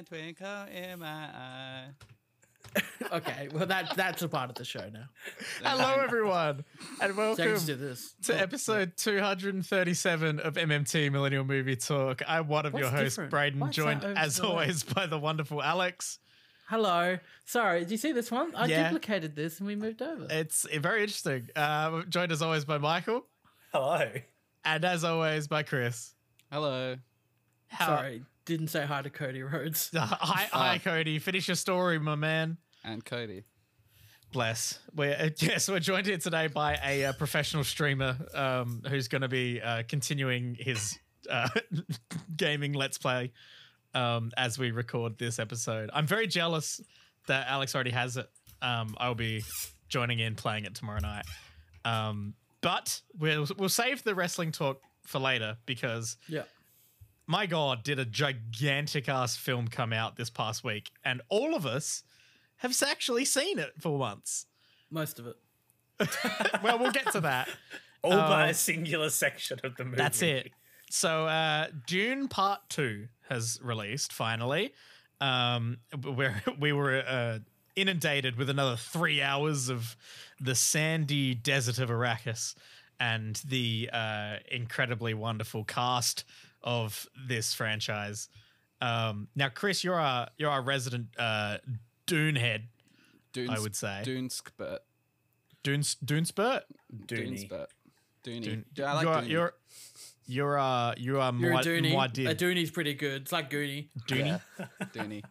twinkle in my eye. Okay, well that's a part of the show now. Hello, everyone, and welcome Thanks to this. to episode 237 of MMT Millennial Movie Talk. I'm one of your What's hosts, different? Braden, Why's joined that over as to the always by the wonderful Alex. Hello. Sorry, did you see this one? I Yeah. duplicated this and we moved over. It's very interesting. Joined as always by Michael, Hello. and as always by Chris. Hello. Sorry, didn't say hi to Cody Rhodes. Hi, Cody. Finish your story, my man. And Cody. Bless. We're joined here today by a professional streamer who's going to be continuing his gaming Let's Play as we record this episode. I'm very jealous that Alex already has it. I'll be joining in playing it tomorrow night. But we'll save the wrestling talk for later because, Yeah. my God, did a gigantic ass film come out this past week, and all of us have actually seen it for once. Most of it. Well, we'll get to that. All but a singular section of the movie. That's it. So Dune Part 2 has released finally. Where we were inundated with another 3 hours of the sandy desert of Arrakis and the incredibly wonderful cast of this franchise. Now, Chris, you're our resident Dune head, I would say. Dune Spurt. Dune spurt? Dune Dooney. Spurt. Dooney. Dune. I like Dooney. You're You're a Dooney. Muad'Dib. A Dooney's pretty good. It's like Goonie. Dooney. Dooney.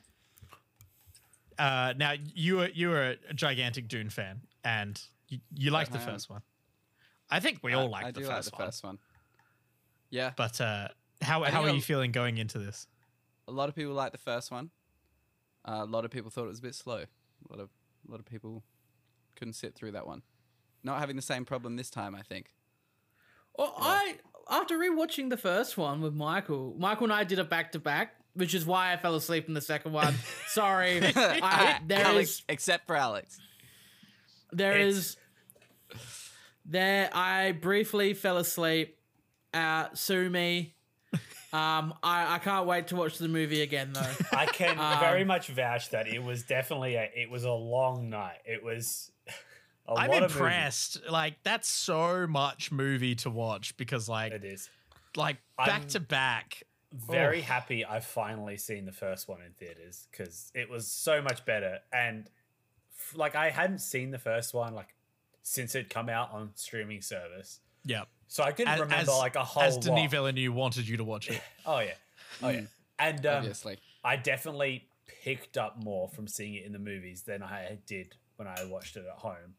Now you were a gigantic Dune fan, and you liked the I am. first one. I think we all liked I the do first like the one. first one. Yeah. But how think are I'll- you feeling going into this? A lot of people like the first one. A lot of people thought it was a bit slow. A lot of people couldn't sit through that one. Not having the same problem this time, I think. Well, after rewatching the first one with Michael and I did a back to back, which is why I fell asleep in the second one. Sorry, Alex, except for Alex. I briefly fell asleep. Sue me. I can't wait to watch the movie again though. I can very much vouch that it was definitely a long night. It was a I'm lot of impressed. Like that's so much movie to watch because movie. It is. back I'm to back. Very happy I've finally seen the first one in theaters because it was so much better. And I hadn't seen the first one since it come out on streaming service. Yeah. So I couldn't remember a whole as lot. Denis Villeneuve wanted you to watch it. Oh yeah. And Obviously. I definitely picked up more from seeing it in the movies than I did when I watched it at home.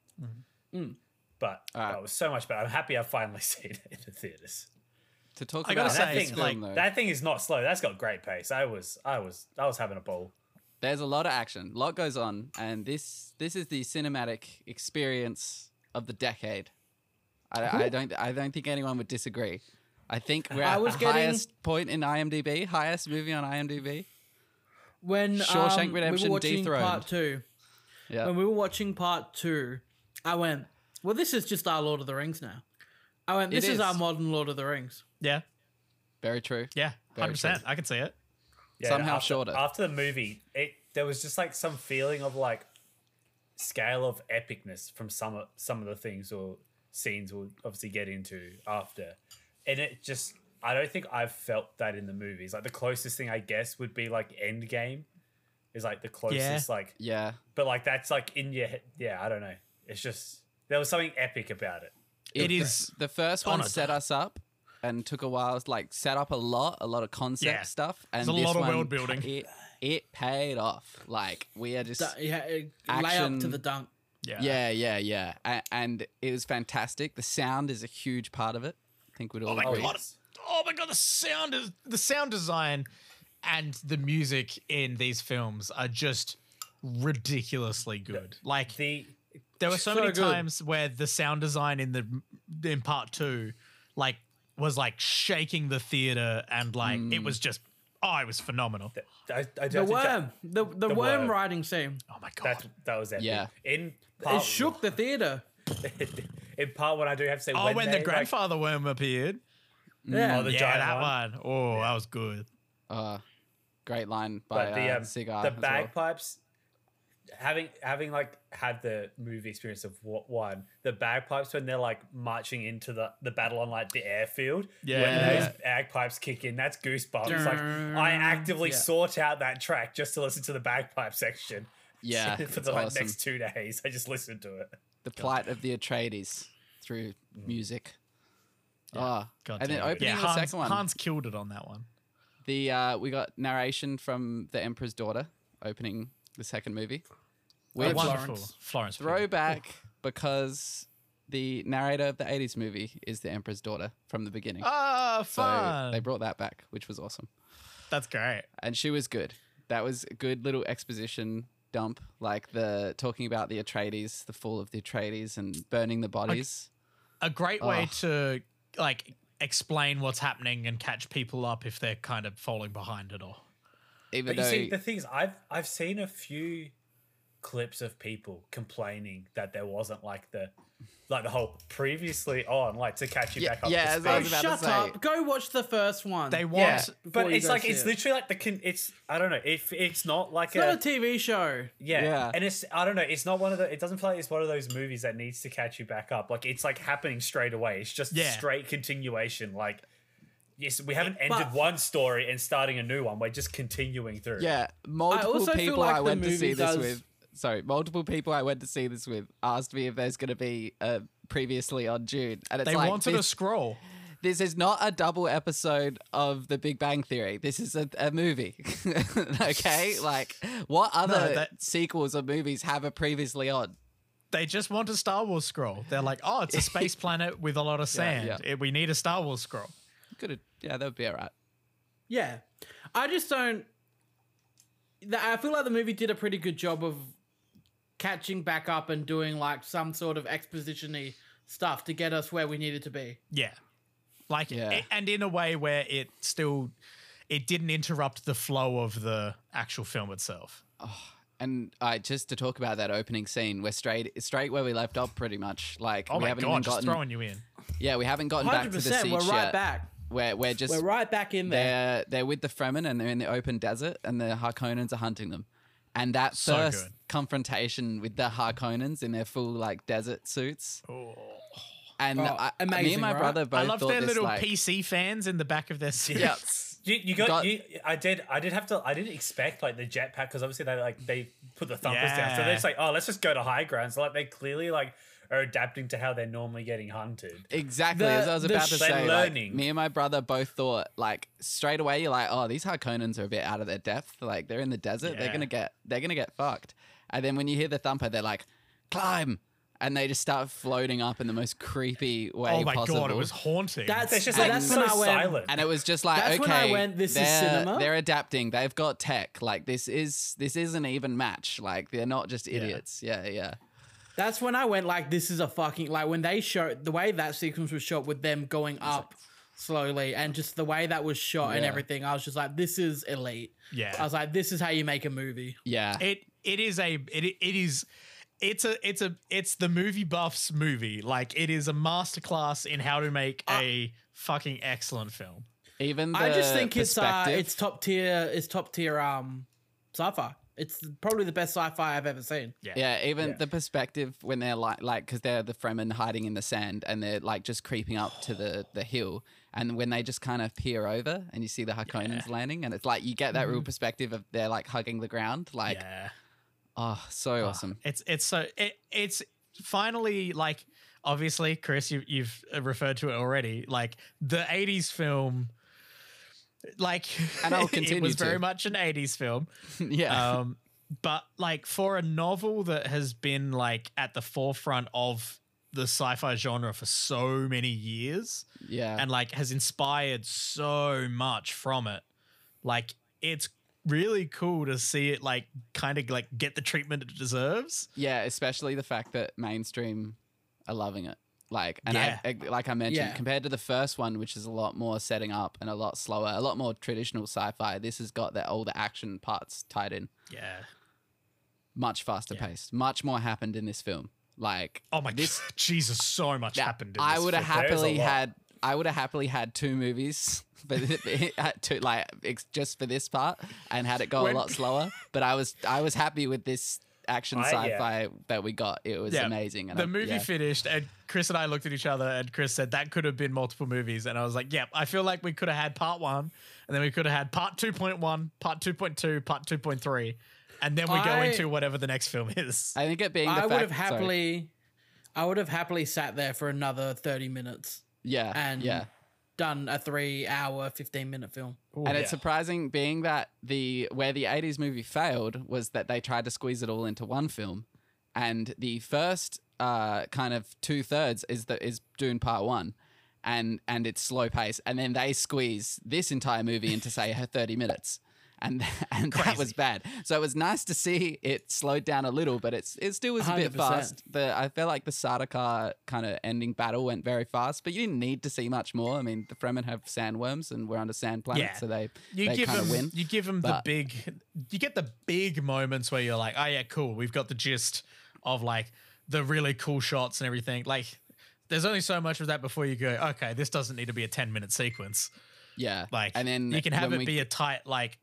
But Alright. it was so much better. I'm happy I've finally seen it in the theaters. To talk I about gotta that say, thing, film, though, that thing is not slow. That's got great pace. I was having a ball. there's a lot of action. A lot goes on. And this is the cinematic experience of the decade. I don't think anyone would disagree. I think we're at the highest point in IMDb, highest movie on IMDb. When Shawshank we Redemption were watching dethroned. part 2. Yeah. When we were watching part 2, I went, well, this is just our Lord of the Rings now. I went, this It is is. our modern Lord of the Rings. Yeah. Very true. Yeah. Very 100%. true. I can see it. Yeah, Somehow after, shorter. After the movie, there was just some feeling of scale of epicness from some of the things or scenes we'll obviously get into after. And it just, I don't think I've felt that in the movies. The closest thing I guess would be Endgame is the closest Yeah. but that's in your head. Yeah, I don't know. It's just, there was something epic about it. It is The first one set us up and took a while. Set up a lot of concept Yeah. stuff. And There's a this lot of one, world building. It paid off. We are just Lay up Action. to the dunk. Yeah. yeah. And it was fantastic. The sound is a huge part of it. I think we'd all my agree. God. Oh my God, the sound design and the music in these films are just ridiculously good. There were so So many good. times where the sound design in part 2 was shaking the theater and it was just it was phenomenal. The worm. The worm worm. riding scene. Oh my God. That was epic. Yeah. In It part, shook the theater. in part one, I do have to say When the grandfather worm appeared. Yeah. Oh, the Yeah, giant that one. one. Oh, that was good. Great line by Cigar. The bagpipes. Having like had the movie experience of one, the bagpipes when they're like marching into the battle on like the airfield, when those bagpipes kick in, that's goosebumps. Like I actively sought out that track just to listen to the bagpipe section. Yeah, for the next 2 days, I just listened to it. The plight of the Atreides through music. God and then opening the second one, Hans killed it on that one. We got narration from the Emperor's Daughter opening the second movie. With Florence. Throwback because the narrator of the 80s movie is the Emperor's Daughter from the beginning. Oh, fun. So they brought that back, which was awesome. That's great. And she was good. That was a good little exposition dump, like the talking about the Atreides, the fall of the Atreides and burning the bodies. A great way to like explain what's happening and catch people up if they're kind of falling behind it all. But you see, the thing is, I've seen a few clips of people complaining that there wasn't like the whole previously on, like to catch you back up. Yeah, to speed. Shut up! Go watch the first one. They want, but it's like it's literally like it's I don't know if it's not like it's not a TV show. Yeah, and it's I don't know. It's not one of the. It doesn't feel like it's one of those movies that needs to catch you back up. Like it's like happening straight away. It's just straight continuation. Like. Yes, we haven't ended one story and starting a new one. We're just continuing through. Yeah, multiple people I went to see this with. Sorry, multiple people I went to see this with asked me if there's going to be a previously on June, and it's they like wanted a scroll. This is not a double episode of The Big Bang Theory. This is a movie. Okay, like what other sequels or movies have a previously on? They just want a Star Wars scroll. They're like, oh, it's a space planet with a lot of sand. We need a Star Wars scroll. Yeah, that would be all right. Yeah. I just don't... I feel like the movie did a pretty good job of catching back up and doing like some sort of exposition-y stuff to get us where we needed to be. Yeah. And in a way where it didn't interrupt the flow of the actual film itself. Oh, and just to talk about that opening scene, we're straight where we left off pretty much. Like, oh my God, just throwing you in. Yeah, we haven't gotten back to the siege we're right yet. back. We're right back in there. They're with the Fremen and they're in the open desert and the Harkonnens are hunting them. And that first confrontation with the Harkonnens in their full like desert suits. Oh. And amazing, me and my brother both I love their little like, PC fans in the back of their seats. Yeah. I didn't expect like the jetpack because obviously they put the thumpers down. So they're just like, oh, let's just go to high ground. So like they clearly like are adapting to how they're normally getting hunted. Exactly. As I was about to say, like, learning. Me and my brother both thought like straight away, you're like, oh, these Harkonnens are a bit out of their depth. Like they're in the desert. Yeah. They're gonna get fucked. And then when you hear the thumper, they're like, climb. And they just start floating up in the most creepy way possible. Oh my God, it was haunting. That's just like silent. And it was just like, that's okay, when I went, this is cinema. They're adapting. They've got tech. Like this is an even match. Like they're not just idiots. Yeah. That's when I went like, this is a fucking, like when they showed the way that sequence was shot with them going up slowly and just the way that was shot and everything, I was just like, this is elite. Yeah. I was like, this is how you make a movie. Yeah. It's the movie buff's movie. Like it is a masterclass in how to make a fucking excellent film. Even I just think it's top tier sci-fi. It's probably the best sci-fi I've ever seen. Yeah, even the perspective when they're like because they're the Fremen hiding in the sand and they're like just creeping up to the hill, and when they just kind of peer over and you see the Harkonnens landing, and it's like you get that real perspective of they're like hugging the ground, like so awesome. It's finally like obviously, Chris, you've referred to it already, like the 80s film. Like, and I'll continue. It was very much an 80s film. Yeah. But like for a novel that has been like at the forefront of the sci-fi genre for so many years. Yeah. And like has inspired so much from it. Like it's really cool to see it like kind of like get the treatment it deserves. Yeah, especially the fact that mainstream are loving it. Like, and like I mentioned, compared to the first one, which is a lot more setting up and a lot slower, a lot more traditional sci-fi, this has got all the action parts tied in. Yeah. Much faster paced. Much more happened in this film. Like, oh my God, Jesus, so much happened in this I would have happily had I would have happily had 2 movies, but just for this part, and had it go a lot slower. But I was happy with this action sci-fi that we got. It was amazing. And the movie finished, and Chris and I looked at each other, and Chris said that could have been multiple movies, and I was like, "Yep, I feel like we could have had part 1, and then we could have had part 2.1, part 2.2, part 2.3, and then we go into whatever the next film is." I think it being I would have happily sat there for another 30 minutes. Yeah, and done a 3-hour, 15-minute film. Ooh, and it's surprising, being that where the 80s movie failed was that they tried to squeeze it all into one film, and the first kind of 2/3 is Dune Part 1, and it's slow pace, and then they squeeze this entire movie into say 30 minutes. And that was bad. So it was nice to see it slowed down a little, but it still was a bit 100%. fast. I felt like the Sardaukar kind of ending battle went very fast, but you didn't need to see much more. I mean, the Fremen have sandworms, and we're on a sand planet, so they kind of win. You give them you get the big moments where you're like, oh yeah, cool. We've got the gist of like the really cool shots and everything. Like, there's only so much of that before you go, okay, this doesn't need to be a 10-minute sequence. Yeah, like, and then you can have it be a tight like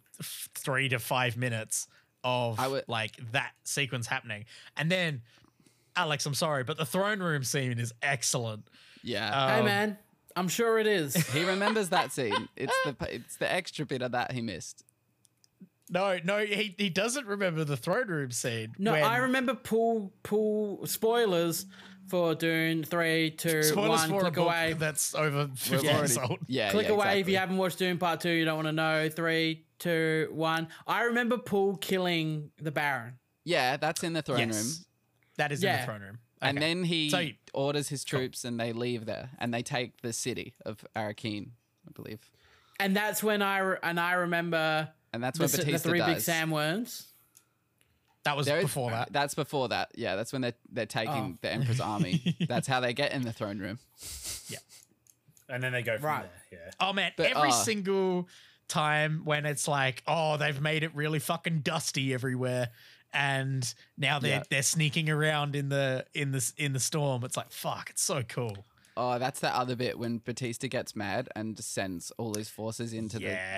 3 to 5 minutes of like that sequence happening, and then Alex, I'm sorry, but the throne room scene is excellent. Yeah, hey man, I'm sure it is. He remembers that scene. It's the extra bit of that he missed. No, he doesn't remember the throne room scene. No, I remember pull spoilers for Dune 3, 2, spoilers 1. for Click a book away. that's over 50 years old. Yeah, click away exactly. if you haven't watched Dune Part 2. You don't want to know. 3, 2, 1. I remember Paul killing the Baron. Yeah, that's in the throne room. That is in the throne room. Okay. And then he orders his troops, and they leave there, and they take the city of Arrakeen, I believe. And that's when I remember. And that's when Batista the 3 big dies. sandworms. That was before that. That's before that. Yeah, that's when they're taking the Emperor's army. That's how they get in the throne room. Yeah. And then they go from there. Yeah. Oh man, every single time when it's like, oh, they've made it really fucking dusty everywhere, and now they're sneaking around in the storm. It's like, fuck, it's so cool. Oh, that's that other bit when Batista gets mad and sends all his forces into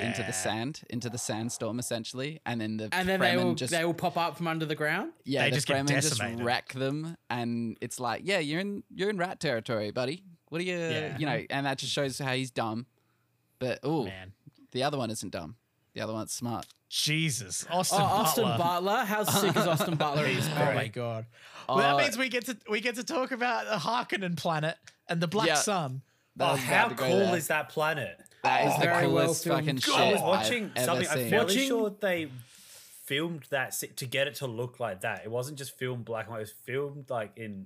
the sandstorm essentially, and then they will pop up from under the ground. Yeah, they just get decimated. Just wreck them, and it's like, yeah, you're in rat territory, buddy. What are you, and that just shows how he's dumb. But man, the other one isn't dumb. The other one's smart. Jesus, Austin Butler. How sick is Austin Butler? Oh my god. Well, that means we get to talk about the Harkonnen planet and the Black Sun. How cool is that planet? That is the coolest fucking shit I was watching I've something. ever seen. I'm fairly sure they filmed that to get it to look like that. It wasn't just filmed black and white. It was filmed like in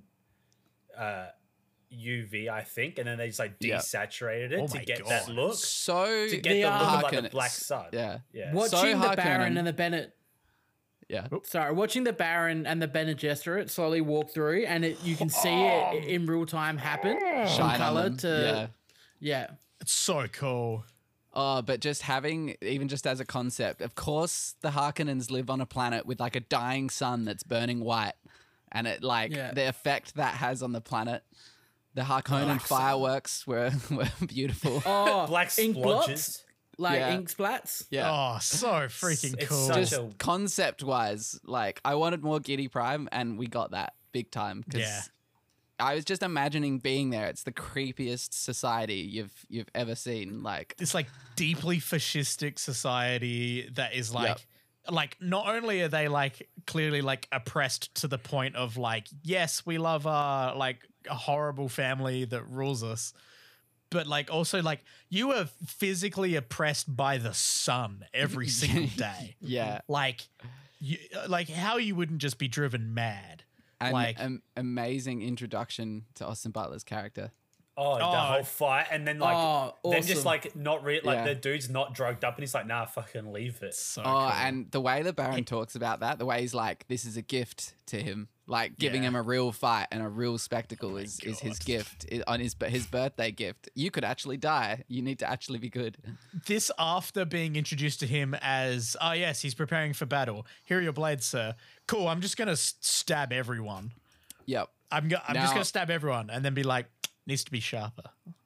UV, I think, and then they just like desaturated it to get that look. So to get the look of like the Black Sun. Yeah. Watching the Baron and the Bennett. Yeah. Sorry, watching the Baron and the Bene Gesserit slowly walk through, and you can see it in real time happen. From color to It's so cool. Oh, but just having, even just as a concept, of course, the Harkonnens live on a planet with like a dying sun that's burning white, and it the effect that has on the planet. The Harkonnen fireworks were beautiful. Oh, black ink splotches. ink splats. Yeah. Oh, so freaking cool. Just concept-wise, like, I wanted more Giddy Prime, and we got that big time. Because I was just imagining being there. It's the creepiest society you've ever seen. Like, this like deeply fascistic society that is like not only are they like clearly like oppressed to the point of like, yes, we love our like a horrible family that rules us, but like also like you are physically oppressed by the sun every single day. Yeah. Like how you wouldn't just be driven mad. And like amazing introduction to Austin Butler's character. Oh, the whole fight, and then like then just awesome. like not the dude's not drugged up, and he's like, nah, fucking leave it. So cool. And the way the Baron talks about that, the way he's like, this is a gift to him, like giving him a real fight and a real spectacle is his gift on his birthday gift. You could actually die. You need to actually be good. This after being introduced to him as, oh yes, he's preparing for battle. Here are your blades, sir. Cool. I'm just gonna stab everyone. Yep. I'm just gonna stab everyone, and then be like, needs to be sharper.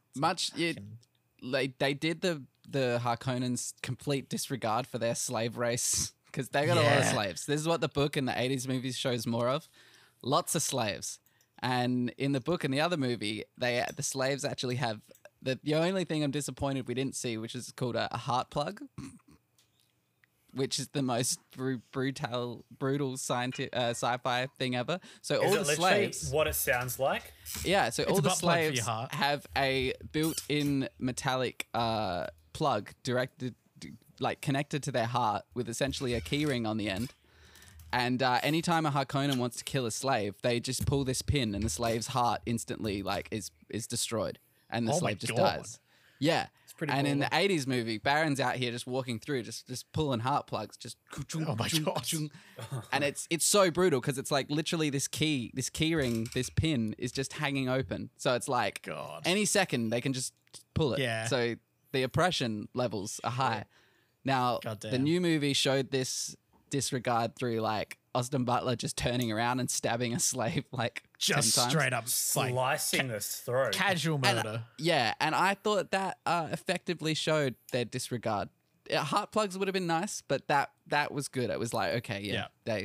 much. Like they did the Harkonnens' complete disregard for their slave race because they got a lot of slaves. This is what the book and the 80s movies shows more of. Lots of slaves. And in the book and the other movie, the slaves actually have the only thing I'm disappointed we didn't see, which is called a heart plug, which is the most brutal sci-fi thing ever. So all the slaves, what it sounds like. Yeah, so all the slaves have a built-in metallic plug connected to their heart with essentially a key ring on the end. And anytime a Harkonnen wants to kill a slave, they just pull this pin, and the slave's heart instantly is destroyed, and the slave just dies. Yeah, it's pretty. And in the 80s movie, Baron's out here just walking through, just pulling heart plugs, just. Oh my god! And it's so brutal because it's like literally this key ring, this pin is just hanging open, so it's like any second they can just pull it. Yeah. So the oppression levels are high. Now the new movie showed this disregard through like Austin Butler just turning around and stabbing a slave like just 10 times. Straight up slicing this throat. Casual murder. And I thought that effectively showed their disregard. Heart plugs would have been nice, but that was good. It was like, okay,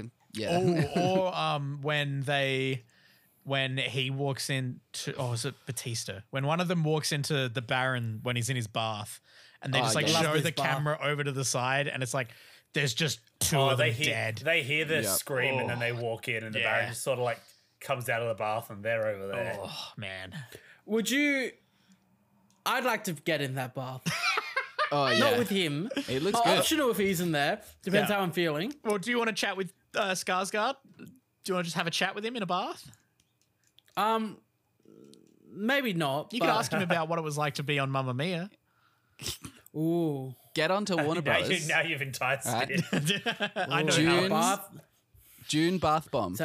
or when he walks into, is it Batista? When one of them walks into the Baron when he's in his bath, and they just show the camera over to the side, and it's like there's just two of them dead. They hear the scream, and then they walk in, and the Baron just sort of like comes out of the bath, and they're over there. Oh man, I'd like to get in that bath. Not with him. It looks good. Optional if he's in there. Depends how I'm feeling. Well, do you want to chat with Skarsgård? Do you want to just have a chat with him in a bath? Maybe not. You could ask him about what it was like to be on Mamma Mia. Ooh. Get on to Warner Brothers. Now you've enticed it. I know. June bath bomb.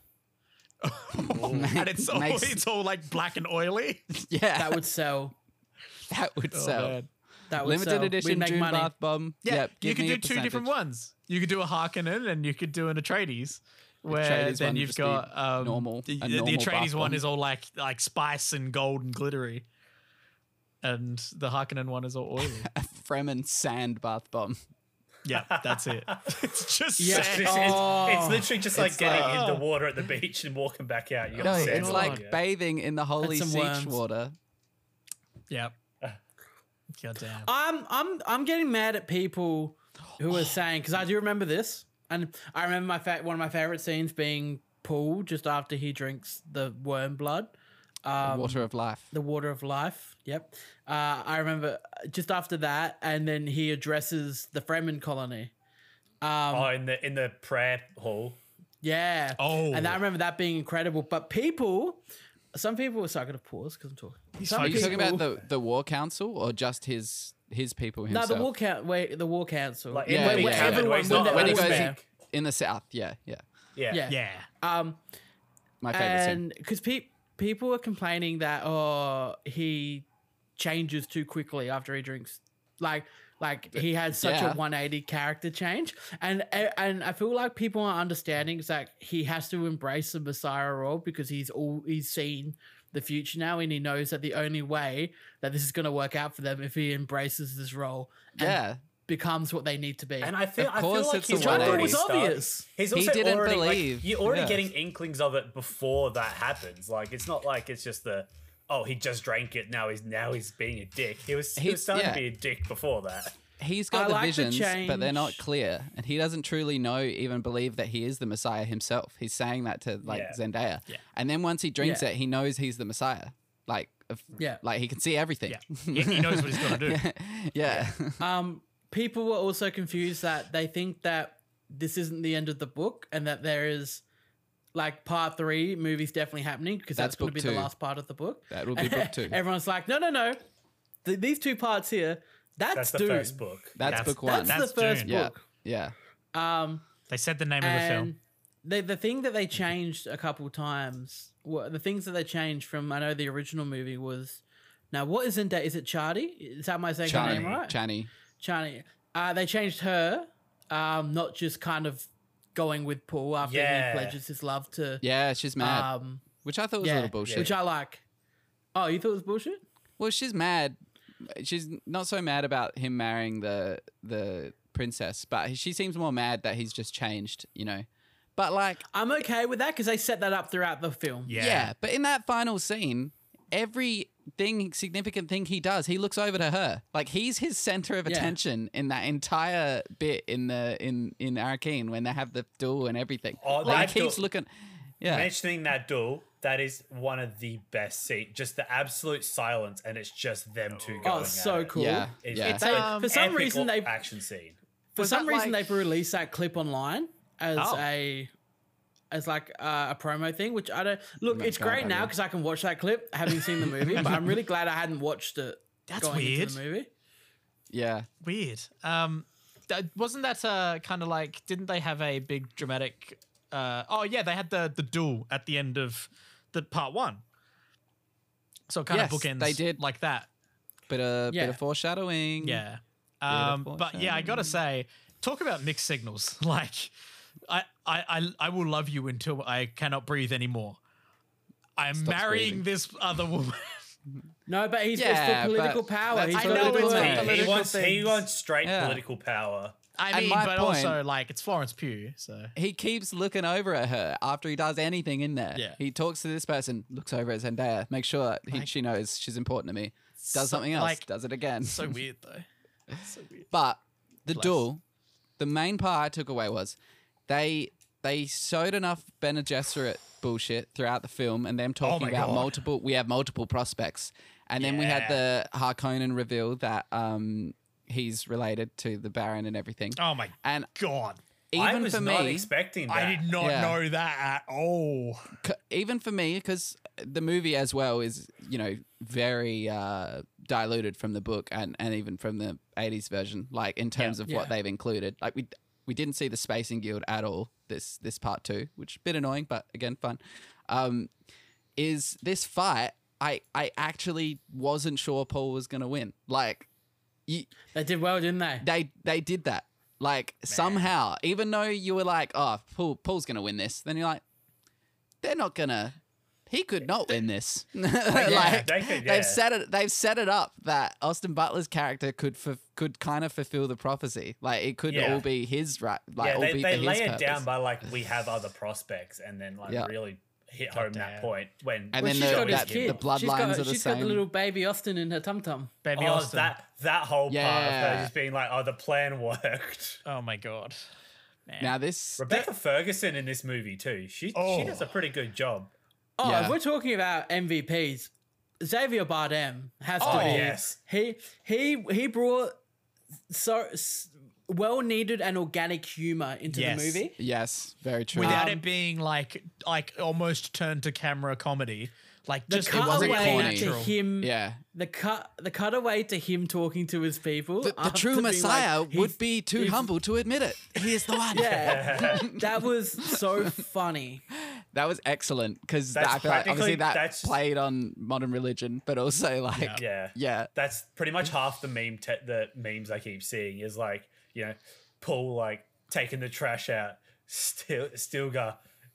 And it's all like black and oily. Yeah. That would sell. That would sell. Man. That would Limited sell. edition June money. bath bomb. Yeah, yep, you could do two different ones. You could do a Harkonnen and you could do an Atreides. Where then you've got normal. The Atreides one is all like spice and gold and glittery. And the Harkonnen one is all oily. A Fremen sand bath bomb. Yeah, that's it. It's just sand. It's literally just like getting in the water at the beach and walking back out. You got it's like bathing in the holy Siege water. Yep. Goddamn. I'm getting mad at people who are saying, because I do remember this, and I remember one of my favorite scenes being Paul just after he drinks the worm blood. The water of life. The water of life. Yep. I remember just after that, and then he addresses the Fremen colony. In the prayer hall. Yeah. Oh. And I remember that being incredible. But some people. Sorry, I got to pause because I'm talking. Are you talking about the War Council or just his people himself? No, the War Council. Like when he goes in the south. Yeah. My favorite scene. Because people are complaining that he changes too quickly after he drinks, like he has such a 180 character change, and I feel like people are understanding is that he has to embrace the Messiah role because he's seen the future now, and he knows that the only way that this is going to work out for them if he embraces this role and becomes what they need to be. And I feel like his role was obvious. He's also he didn't believe. You're already getting inklings of it before that happens. Like it's not like it's just he just drank it. Now he's being a dick. He was starting to be a dick before that. He's got the visions, but they're not clear, and he doesn't truly even believe that he is the Messiah himself. He's saying that to Zendaya, and then once he drinks it, he knows he's the Messiah. Like he can see everything. Yeah. He knows what he's gonna do. Yeah. People were also confused that they think that this isn't the end of the book and that there is like part 3 movies definitely happening because that's going to be the last part of the book. That will be book 2. Everyone's like, no. These 2 parts here, that's the first book. That's book 1. That's the first book. Yeah. They said the name of the film. The thing that they changed a couple times, the things that they changed from, I know the original movie was, now what is Zendaya? Is it Chani? Is that my saying her name right? Chani. They changed her, not just kind of going with Paul after he pledges his love to. Yeah, she's mad. Which I thought was a little bullshit. Which I like. Oh, you thought it was bullshit? Well, she's mad. She's not so mad about him marrying the princess, but she seems more mad that he's just changed, you know. But like, I'm okay with that because they set that up throughout the film. yeah. But in that final scene, significant thing he does, he looks over to her. Like he's his center of attention in that entire bit in Arrakeen when they have the duel and everything. Oh, like he keeps looking. Yeah. Mentioning that duel, that is one of the best scenes. Just the absolute silence, and it's just them two going. Oh, so cool. Yeah. It's for some reason they've action scene. For some reason like- they've released that clip online as a promo thing, which I don't look. It's great now because I can watch that clip having seen the movie, but I'm really glad I hadn't watched it. That's going weird. Into the movie. Yeah. Weird. Wasn't that kind of like? Didn't they have a big dramatic? Oh yeah, they had the duel at the end of the part 1. So it kind of Yes, bookends. they did. like that. Bit of foreshadowing. Yeah. Beautiful But yeah, I gotta say, talk about mixed signals. Like, I will love you until I cannot breathe anymore. I'm Stop marrying screaming. this other woman. No, but he's Yeah, for political but power. that's He's I got know to do it's it. not political He things. wants straight Yeah. political power. I And mean, my but point- also like it's Florence Pugh, so He keeps looking over at her after he does anything in there. Yeah. He talks to this person, looks over at Zendaya, make sure she knows she's important to me. Does something else, like, does it again. so weird though. So weird. But the Bless. duel, the main part I took away was they showed enough Bene Gesserit bullshit throughout the film and them talking my about God. we have multiple prospects. And then we had the Harkonnen reveal that he's related to the Baron and everything. Oh my And god. even I was for not me, expecting that. I did not Yeah. know that at all. even for me, because the movie as well is, you know, very diluted from the book and even from the 80s version, like in terms of what Yeah. they've included. Like we didn't see the Spacing Guild at all this part 2, which is a bit annoying, but again, fun. Is this fight, I actually wasn't sure Paul was going to win. Like, They did well, didn't they? they did that. Like, somehow, even though you were like, oh, Paul's going to win this, then you're like, they're not going to. He could not win this. Like, they could, they've set it up that Austin Butler's character could kind of fulfill the prophecy. Like, it could all be his right. Like, all be they for lay his it down purpose. by like we have other prospects, and then like Yeah. really hit home that damn. point when And Well, then she's got his the kid. bloodlines are the She's got same. the little baby Austin in her tum tum. Baby oh Austin. that whole part of Yeah. her just being like, oh, the plan worked. Oh my god. Man. Now this Rebecca Ferguson in this movie too. She does a pretty good job. Oh, Yeah. if we're talking about MVPs, Xavier Bardem has to Oh, be. yes. He brought well needed and organic humor into Yes. the movie. yes, very true. Without it being like almost turned to camera comedy. Like The just wasn't cutaway corny. to him, Yeah. the cutaway to him talking to his people. The after true being Messiah like, would he's- be too he's- humble to admit it. He is the one. Yeah, that was so funny. That was excellent because That's I feel like obviously practically- that played on modern religion, but also like Yeah. That's pretty much half the the memes I keep seeing is like, you know, Paul like taking the trash out, Stilgar.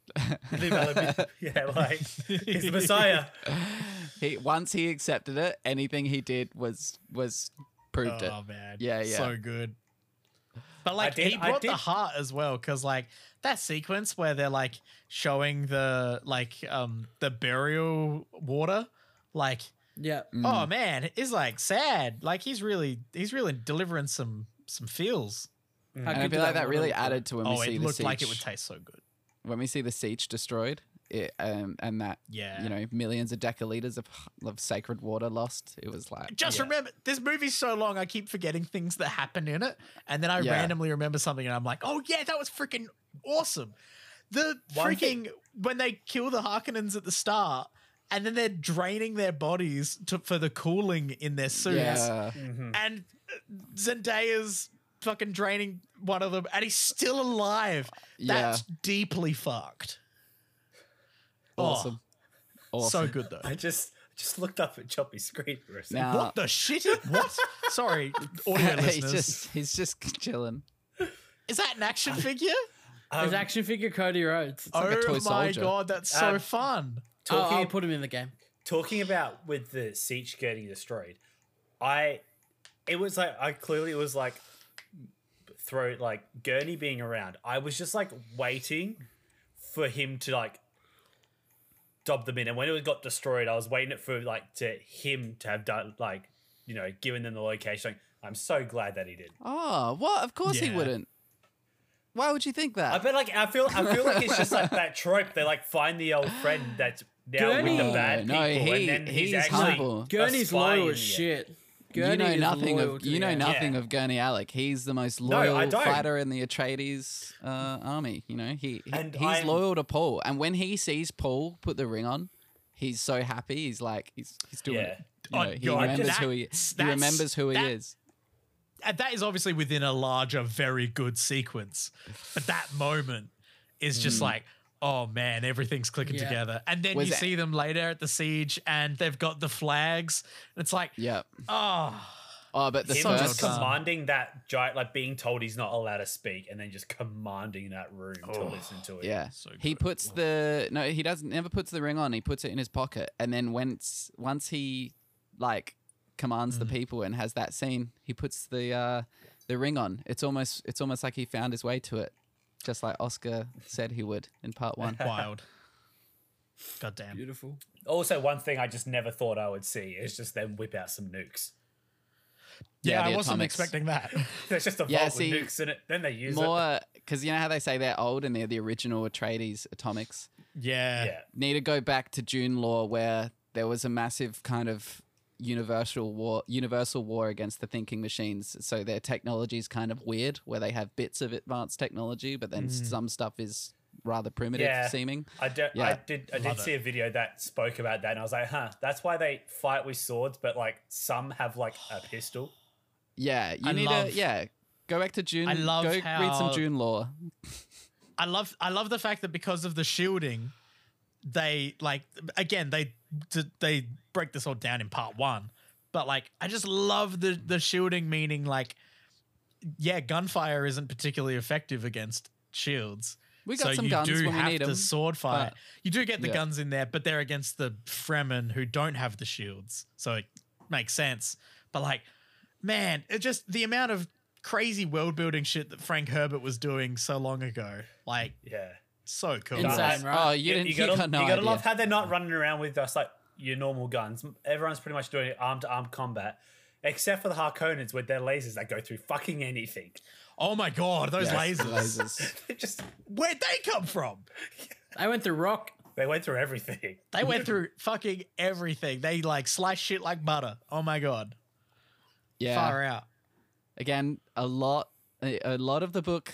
Yeah, like he's the Messiah. once he accepted it, anything he did was proved it. Oh man. Yeah, yeah. So good. But like he brought the heart as well, because like that sequence where they're like showing the the burial water, like Yeah, oh man, it's like sad. Like he's really delivering some feels. And I feel like that really added to when we Oh, see it the looked siege. like it would taste so good. When we see the siege destroyed, and that you know, millions of decaliters of sacred water lost. It was like Just remember, this movie's so long, I keep forgetting things that happen in it. And then I randomly remember something and I'm like, oh yeah, that was freaking awesome. The when they kill the Harkonnens at the start and then they're draining their bodies for the cooling in their suits. Yeah. And Zendaya's fucking draining one of them and he's still alive. That's deeply fucked. Awesome. So good though. I just looked up at Choppy's screen for a second. Now, What the shit? What? Sorry, audio listeners. he's just chilling. Is that an action figure? his action figure Cody Rhodes. like a toy Oh my soldier. god, that's so fun. I'll put him in the game. talking about with the Siege getting destroyed, it was like throw like Gurney being around. I was just like waiting for him to like dob them in, and when it got destroyed, I was waiting for like him to have done like, you know, given them the location. Like, I'm so glad that he did. Oh, what? Of course he wouldn't. Why would you think that? I feel like it's just like that trope. They like find the old friend that's now with the bad people, and then he's actually humble. Gurney's loyal as shit. You know nothing of Gurney Alec. He's the most loyal fighter in the Atreides army. You know, he's loyal to Paul, and when he sees Paul put the ring on, he's so happy. He's like he's doing it. You know, he remembers who he is. He remembers who he is. That is obviously within a larger, very good sequence. But that moment is just like, oh man, everything's clicking together. And then you see them later at the siege and they've got the flags. And it's like, but the him just commanding that giant, like being told he's not allowed to speak and then just commanding that room to listen to it. Yeah. So he puts he never puts the ring on. He puts it in his pocket. And then once he like commands the people and has that scene, he puts the ring on. It's almost like he found his way to it, just like Oscar said he would in part 1. Wild. Goddamn. Beautiful. Also, one thing I just never thought I would see is just them whip out some nukes. Yeah, I atomics. wasn't expecting that. There's just a vault with nukes in it. Then they use more because you know how they say they're old and they're the original Atreides atomics. Yeah. Need to go back to Dune lore where there was a massive kind of universal war against the thinking machines. So their technology is kind of weird, where they have bits of advanced technology, but then some stuff is rather primitive seeming. I did see a video that spoke about that, and I was like, that's why they fight with swords, but like some have like a pistol. Yeah, go back to Dune. Read some Dune lore. I love the fact that because of the shielding, they like again they break this all down in part 1, but like I just love the shielding, meaning like gunfire isn't particularly effective against shields. We got some guns when we need them. Sword fight. You do get the guns in there, but they're against the Fremen who don't have the shields, so it makes sense. But like, man, it just the amount of crazy world building shit that Frank Herbert was doing so long ago, like so cool. Insane, right? Oh, you gotta love how they're not running around with just like your normal guns. Everyone's pretty much doing arm-to-arm combat, except for the Harkonnens with their lasers that go through fucking anything. Oh my god, those lasers! Just where'd they come from? They went through rock. They went through everything. They went through fucking everything. They like slice shit like butter. Oh my god. Yeah. Far out. Again, a lot of the book.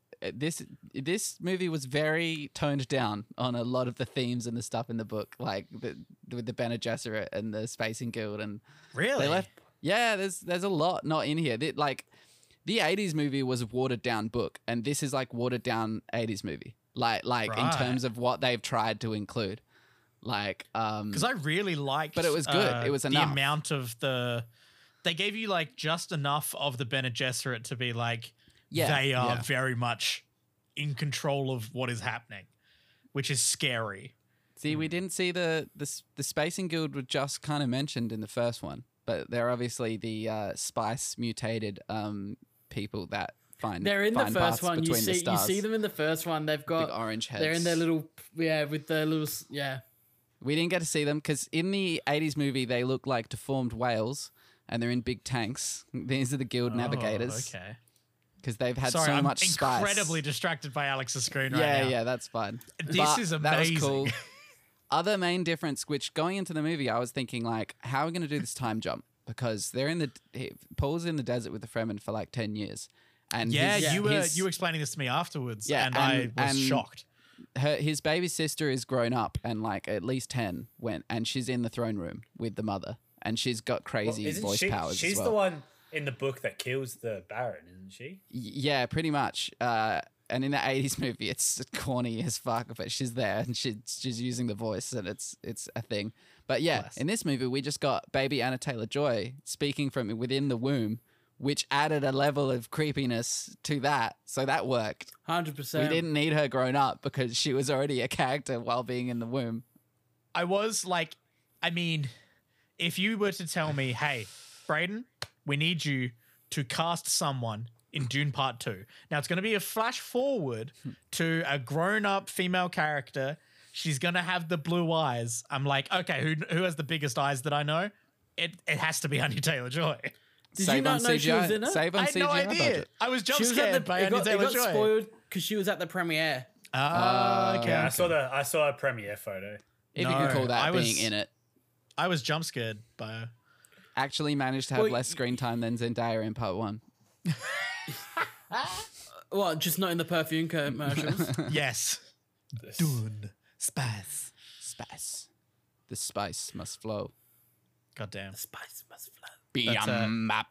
This movie was very toned down on a lot of the themes and the stuff in the book, like with the Bene Gesserit and the Spacing Guild, and really, there's a lot not in here. Like the 80s movie was a watered down book, and this is like watered down 80s movie, like in terms of what they've tried to include, like because I really liked, but it was good. It was enough. The amount of they gave you like just enough of the Bene Gesserit to be like. They are very much in control of what is happening, which is scary. See, we didn't see the Spacing Guild were just kind of mentioned in the first one, but they're obviously the spice mutated people that find. They're in the first one. You you see them in the first one. They've got big orange heads. They're in their little with their little We didn't get to see them because in the 80s movie they look like deformed whales and they're in big tanks. These are the Guild navigators. Okay. Because they've had so I'm much spice. Incredibly distracted by Alex's screen right now. Yeah, that's fine. This is amazing. That was cool. Other main difference, which going into the movie, I was thinking like, how are we going to do this time jump? Because they're Paul's in the desert with the Fremen for like 10 years. And you were explaining this to me afterwards, and I was shocked. His baby sister is grown up and like at least 10 and she's in the throne room with the mother, and she's got crazy voice powers. She's as well. the one in the book that kills the Baron, isn't she? Yeah, pretty much. And in the 80s movie, it's corny as fuck, but she's there and she's using the voice, and it's a thing. But yeah, in this movie, we just got baby Anna Taylor-Joy speaking from within the womb, which added a level of creepiness to that. So that worked. 100%. We didn't need her grown up because she was already a character while being in the womb. I was like, I mean, if you were to tell me, hey, Brayden, we need you to cast someone in Dune Part 2. Now, it's going to be a flash forward to a grown-up female character. She's going to have the blue eyes. I'm like, okay, who has the biggest eyes that I know? It has to be Anya Taylor-Joy. Did you not know she was in it? Save on I had CGI no idea. budget. I was jump scared by Anya Taylor-Joy. It got spoiled because she was at the premiere. Okay. Yeah, I saw a premiere photo. If you can call that I being in it. I was jump scared by her. Actually managed to have Well, less screen time than Zendaya in Part 1. Well, just not in the perfume commercials. Yes. This- Dune. Spice. Spice. The spice must flow. Goddamn. Spice must flow. That's, Bam-bap.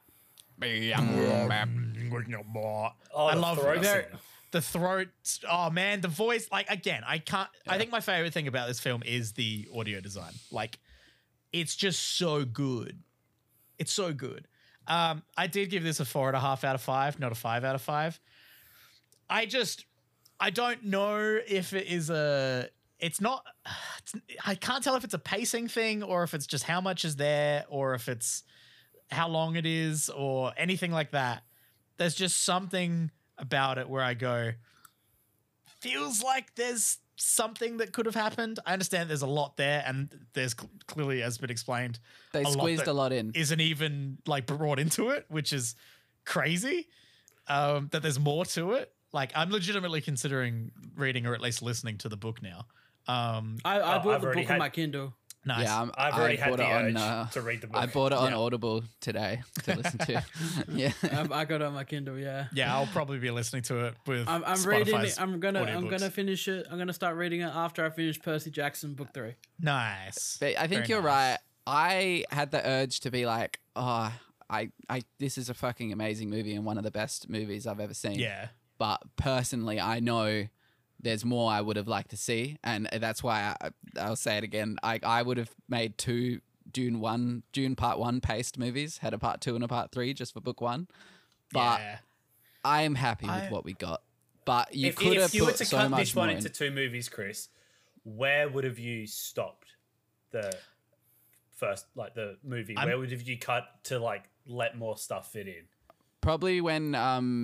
Bam-bap. Oh, I the love throat it. scene. The throat. Oh man, the voice. Like again, I can't. I think my favorite thing about this film is the audio design. Like, it's just so good. It's so good. I did give this a 4.5 out of 5, not a 5 out of 5. I don't know if it is a. It's not. I can't tell if it's a pacing thing or if it's just how much is there or if it's how long it is or anything like that. There's just something about it where I go, feels like there's something that could have happened. I understand there's a lot there and there's clearly, as been explained, They squeezed a lot in. isn't even like brought into it, which is crazy. That there's more to it. Like, I'm legitimately considering reading or at least listening to the book now. I bought I've the already book on had- my Kindle. Nice. Yeah, I've already had bought the it urge on, to read the book. I bought it on Yeah. Audible today to listen to. Yeah. I got it on my Kindle. Yeah. Yeah, I'll probably be listening to it with I'm Spotify's reading it. I'm gonna audiobooks. finish it. I'm gonna start reading it after I finish Percy Jackson book 3. Nice. But I think Very you're nice. right. I had the urge to be like, oh, this is a fucking amazing movie and one of the best movies I've ever seen. Yeah. But personally, I know there's more I would have liked to see, and that's why I'll say it again. I would have made 2 Dune Part 1 paced movies, had a Part 2 and a Part 3 just for book 1. But Yeah. I am happy with what we got. But you could have if you were put to so cut much this one more into in. 2 movies, Chris, where would have you stopped the first, like the movie? Where would have you cut to like let more stuff fit in? Probably when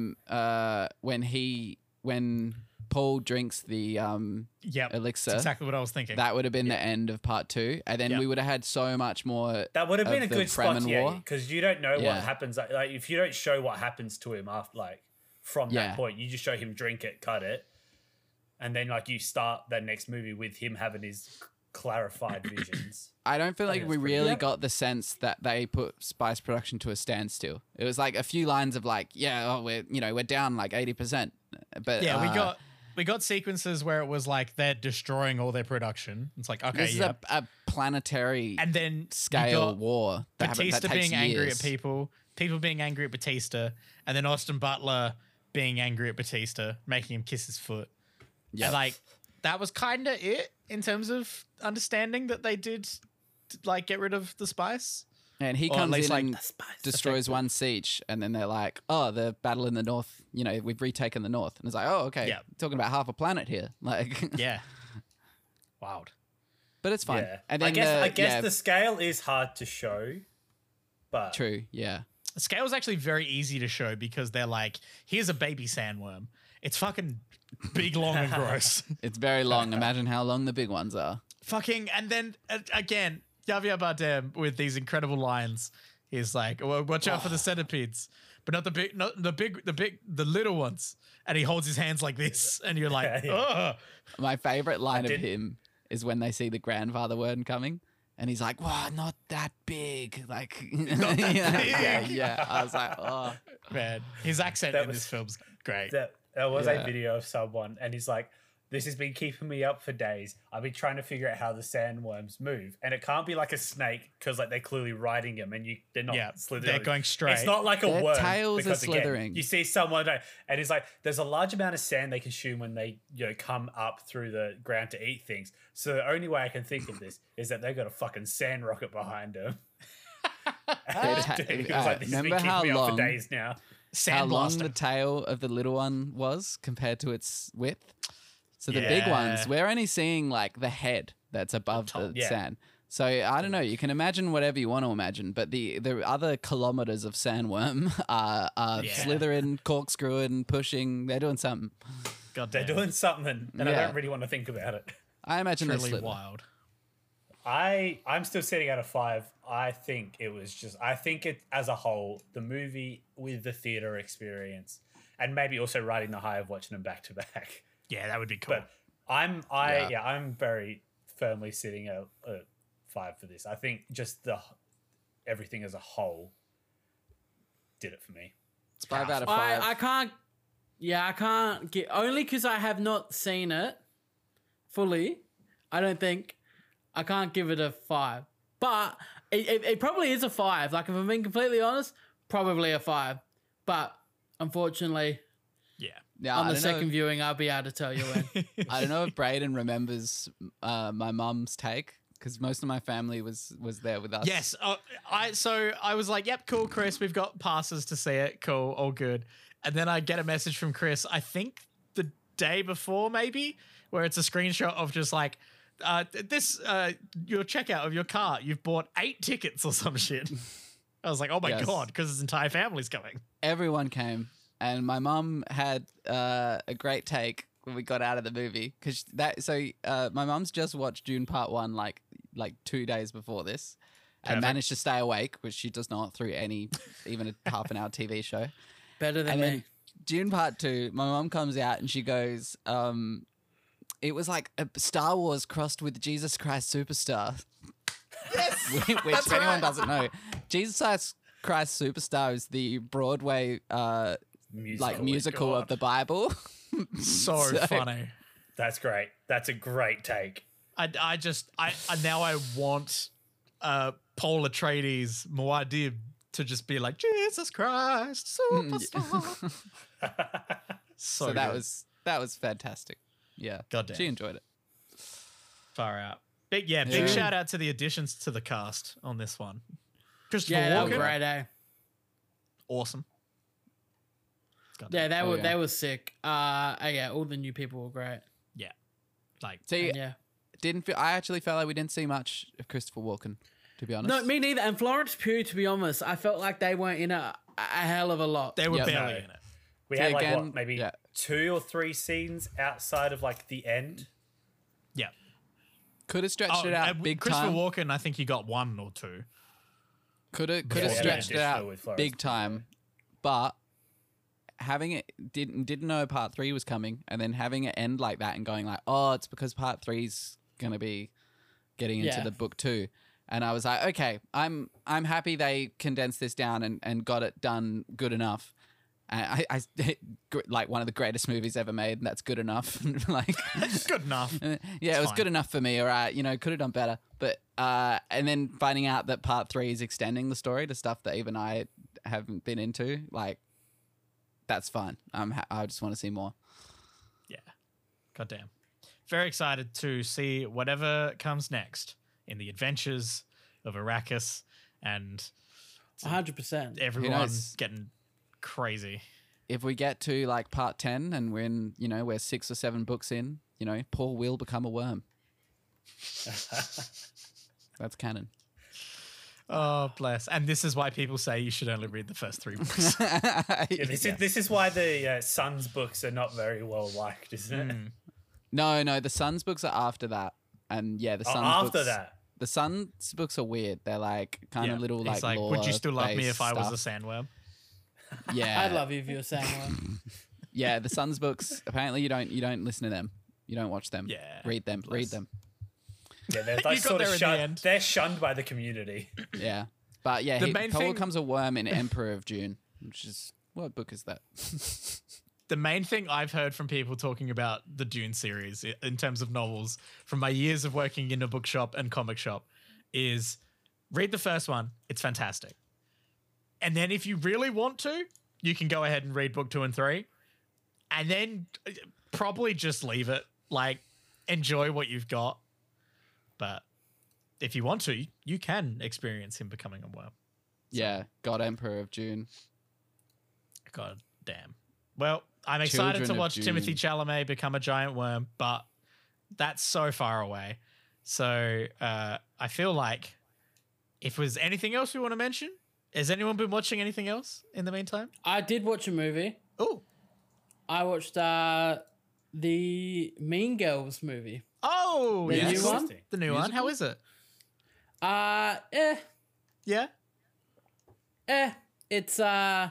Paul drinks the Yep. elixir. That's exactly what I was thinking. That would have been the end of Part 2, and then Yeah. we would have had so much more. That would have been a of the good spot, Fremen yeah, War. because you don't know Yeah. what happens. Like if you don't show what happens to him after, like from Yeah. that point, you just show him drink it, cut it, and then like you start that next movie with him having his clarified visions. I don't feel like think we that's pretty really good. got the sense that they put Spice production to a standstill. It was like a few lines of like, yeah, we're down like 80%. But yeah, we got sequences where it was like they're destroying all their production. It's like, okay, this is yeah. a planetary And then you scale got war. That Batista takes being angry years. at people being angry at Batista, and then Austin Butler being angry at Batista, making him kiss his foot. Yeah, And like that was kind of it in terms of understanding that they did like get rid of the spice. and he Or at comes least, in like, and the spice destroys affected. one siege, and then they're like, oh, the battle in the north. We've retaken the north, and it's like, oh, okay, Yeah. talking about half a planet here, like, Yeah. Wild. but it's fine. Yeah, And then I guess the scale is hard to show, but true, yeah. The scale is actually very easy to show because they're like, here's a baby sandworm. It's fucking big, long, and gross. It's very long. Imagine how long the big ones are. Fucking, and then again, Javier Bardem with these incredible lines. He's like, well, watch out for the centipedes, but not the little ones. And he holds his hands like this, and you're like, Yeah. ugh. My favorite line of did- him is when they see the grandfather word coming, and he's like, "Wow, not that big." Like, yeah. I was like, "Oh, Man, his accent That in was- this film's great. there was Yeah. a video of someone, and he's like, "This has been keeping me up for days. I've been trying to figure out how the sandworms move, and it can't be like a snake because like they're clearly riding him, and they're not Yeah, slithering. they're going straight. It's not like a Their worm. tails are because, again, slithering. you see someone, and he's like, "There's a large amount of sand they consume when they come up through the ground to eat things. So the only way I can think of this is that they've got a fucking sand rocket behind them." He was like, "This has been remember keeping how me up long? for days now." How long Sandblaster. the tail of the little one was compared to its width?" So the big ones, Yeah. we're only seeing like the head that's above the Yeah. sand. So I don't know. You can imagine whatever you want to imagine, but the other kilometers of sandworm are slithering, corkscrewing, pushing. They're doing something. God They're damn. doing something, and I Yeah. don't really want to think about it. I imagine they're Truly slithering. wild. I'm still sitting at a 5. I think it as a whole, the movie with the theater experience, and maybe also riding the high of watching them back to back. Yeah, that would be cool. But I'm very firmly sitting at a 5 for this. I think just everything as a whole did it for me. It's 5 out of 5. I can't. Yeah, I can't get only because I have not seen it fully. I don't think I can't give it a 5, but it probably is a 5. Like if I'm being completely honest, probably a 5. But unfortunately, Yeah, on I the don't second know, viewing, I'll be able to tell you when. I don't know if Braden remembers my mum's take because most of my family was there with us. Yes. I was like, yep, cool, Chris. We've got passes to see it. Cool. All good. And then I get a message from Chris, I think the day before maybe, where it's a screenshot of just like, your checkout of your car. You've bought 8 tickets or some shit. I was like, oh my Yes. God, because his entire family's coming. Everyone came, and my mum had a great take when we got out of the movie because my mum's just watched Dune Part 1 like 2 days before this, and Perfect. managed to stay awake, which she does not through even a half an hour TV show. Better than And me. then Dune Part 2, my mum comes out and she goes, it was like a Star Wars crossed with Jesus Christ Superstar. Yes! Which, if anyone doesn't know, Jesus Christ Superstar is the Broadway musical of the Bible. So funny. That's great. That's a great take. I now I want Paul Atreides, Muad'Dib, to just be like, Jesus Christ, superstar. So that was fantastic. Yeah. Goddamn. She enjoyed it. Far out. Big shout out to the additions to the cast on this one. Christopher Yeah, that was Walken, great, eh? awesome. Yeah, Oh, they were sick. Yeah, all the new people were great. Yeah. Like, See, And yeah. I actually felt like we didn't see much of Christopher Walken, to be honest. No, me neither. And Florence Pugh, to be honest, I felt like they weren't in a hell of a lot. they were Yep. barely No. in it. We See, had like again, what, maybe yeah. 2 or 3 scenes outside of like the end. Yeah. Could have stretched it out big Christopher time. Walken, I think he got 1 or 2. Could have Yeah, stretched it additional out with Florence big Pugh. time, but having it didn't know Part 3 was coming, and then having it end like that and going like, oh, it's because Part 3's gonna be getting into Yeah. the book too. And I was like, okay, I'm happy they condensed this down and got it done good enough. And I like one of the greatest movies ever made, and that's good enough. Like, Good enough. yeah, it was fine. good enough for me. All right, could have done better. But and then finding out that Part 3 is extending the story to stuff that even I haven't been into, like, that's fine. I just want to see more. Yeah. Goddamn. Very excited to see whatever comes next in the adventures of Arrakis and 100%. everyone knows? getting crazy. If we get to like Part 10 and we're 6 or 7 books in, Paul will become a worm. That's canon. Oh, bless. And this is why people say you should only read the first 3 books. Yeah, this is why the Sons books are not very well liked, isn't it? No, the Sons books are after that. And yeah, the Sons After books, that. the Sons books are weird. They're like kind of little He's like, lore would you still love me based if I was a stuff. sandworm? Yeah, I'd love you if you were saying one. Yeah, the Sons books. Apparently, you don't listen to them. You don't watch them. Yeah, read them. bless. Read them. Yeah, they're You like got sort there of in the shunned. end. They're shunned by the community. Yeah, but yeah, The main Paul thing- becomes a worm in Emperor of Dune, which is what book is that? The main thing I've heard from people talking about the Dune series in terms of novels from my years of working in a bookshop and comic shop is read the first one. It's fantastic. And then if you really want to, you can go ahead and read book 2 and 3 and then probably just leave it. Like, enjoy what you've got. But if you want to, you can experience him becoming a worm. Yeah, God Emperor of Dune. God damn. Well, I'm excited Children to of watch Dune. Timothy Chalamet become a giant worm, but that's so far away. So I feel like if there's anything else we want to mention, has anyone been watching anything else in the meantime? I did watch a movie. Oh, I watched the Mean Girls movie. oh, The yes. new one? The new one. How is it? Yeah. It's what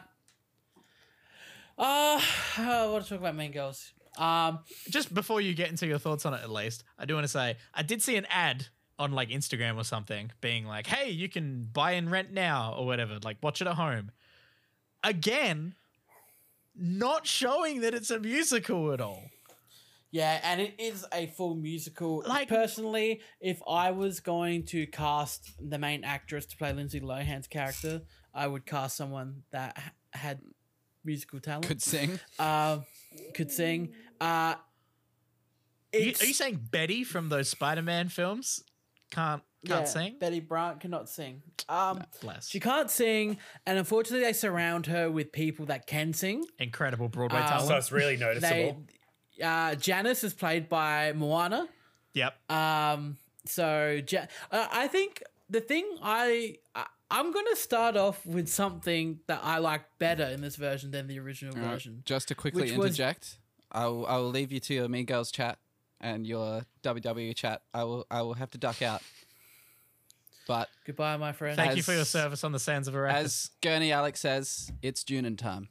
to talk about Mean Girls. Just before you get into your thoughts on it, at least, I do want to say I did see an ad on like Instagram or something being like, hey, you can buy and rent now or whatever, like watch it at home. Again, not showing that it's a musical at all. Yeah, and it is a full musical. Like- Personally, if I was going to cast the main actress to play Lindsay Lohan's character, I would cast someone that had musical talent. Could sing. Could sing. Are you saying Betty from those Spider-Man films can't sing? Betty Brant cannot sing. Bless. She can't sing, and unfortunately, they surround her with people that can sing. Incredible Broadway So talent. it's really noticeable. Janice is played by Moana. Yep. So I think the thing I'm going to start off with something that I like better in this version than the original version. Just to quickly Which was- interject, I will leave you to your Mean Girls chat and your WWE chat. I will have to duck out. But Goodbye, my friend. Thank you for your service on the sands of Arrakis. as Gurney Alex says, it's Dune time.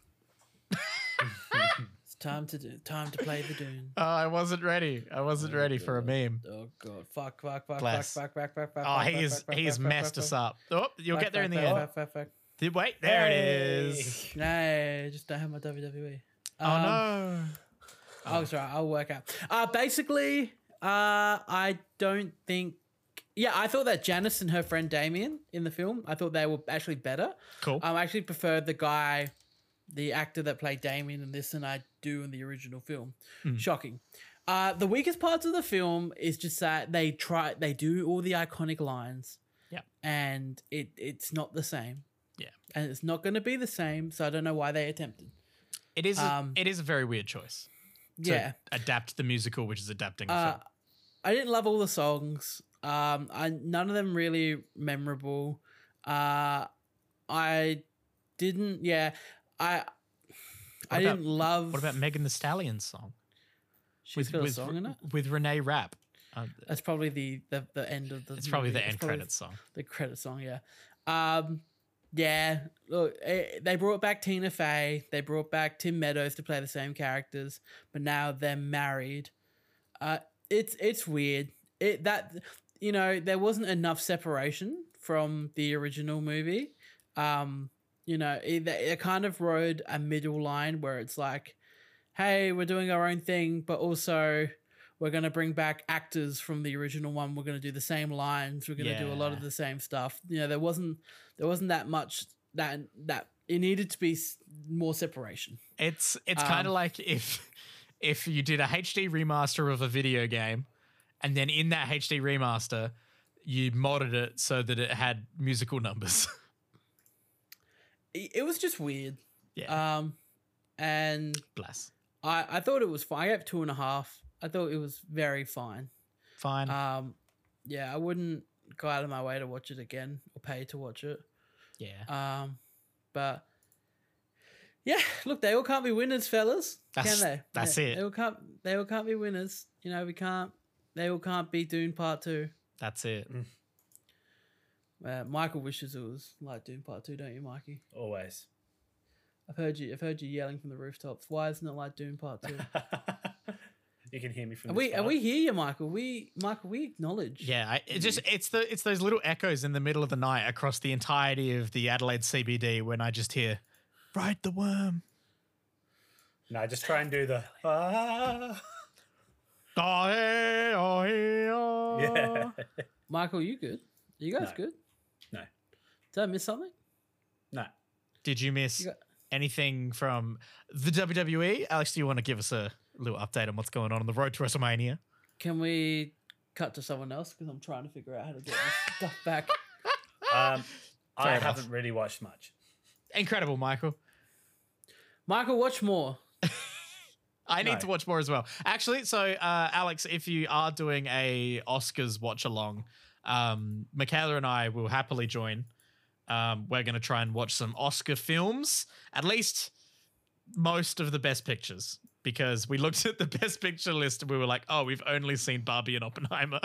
It's time to play the Dune. Oh, I wasn't ready. I wasn't ready for a meme. Oh god! Fuck! Bless. Oh, he has messed us up. Oh, you'll get there in the end. Fuck. Wait, there it is. No, I just don't have my WWE. Oh no. Oh, sorry. I'll work out. Basically, I don't think. Yeah, I thought that Janice and her friend Damien in the film, I thought they were actually better. Cool. I actually preferred the actor that played Damien in this than I do in the original film. Shocking. The weakest parts of the film is just that they do all the iconic lines. Yeah. And it's not the same. Yeah. And it's not going to be the same, so I don't know why they attempted. It is a very weird choice. To Yeah. adapt the musical, which is adapting a film. I didn't love all the songs. None of them really memorable. I didn't. Yeah, I didn't love. What about Megan Thee Stallion's song? She's got a song in it. With Renee Rapp. That's probably the end of the. It's probably movie. the end credits song. The credit song, yeah. Yeah. Look, they brought back Tina Fey. They brought back Tim Meadows to play the same characters, but now they're married. It's weird. There wasn't enough separation from the original movie. It kind of rode a middle line where it's like, hey, we're doing our own thing, but also we're going to bring back actors from the original one. We're going to do the same lines. We're going to do a lot of the same stuff. There wasn't that much that it needed to be more separation. It's kind of like if you did a HD remaster of a video game, and then in that HD remaster, you modded it so that it had musical numbers. It was just weird. Yeah. And Bless. I thought it was fine. I gave it 2.5. I thought it was very fine. Fine. Yeah, I wouldn't go out of my way to watch it again or pay to watch it. Yeah. But yeah, look, they all can't be winners, fellas. Can they? That's it. They all can't be winners. They all can't be Dune Part 2. That's it. Michael wishes it was like Dune Part 2, don't you, Mikey? Always. I've heard you yelling from the rooftops. Why isn't it like Dune Part 2? You can hear me from. And we hear you, Michael. We acknowledge. Yeah, it's those little echoes in the middle of the night across the entirety of the Adelaide CBD when I just hear, "Ride the worm." No, just try and do the. Yeah. Michael, you good? You guys No. good? No. Did I miss something? No. Did you miss You got- anything from the WWE? Alex, do you want to give us a little update on what's going on the road to WrestleMania? Can we cut to someone else? Because I'm trying to figure out how to get this stuff back. I enough. haven't really watched much. Incredible, Michael. Michael, watch more. I need to watch more as well. Actually, so Alex, if you are doing a Oscars watch along, Michaela and I will happily join. We're going to try and watch some Oscar films, at least most of the best pictures, because we looked at the best picture list and we were like, oh, we've only seen Barbie and Oppenheimer.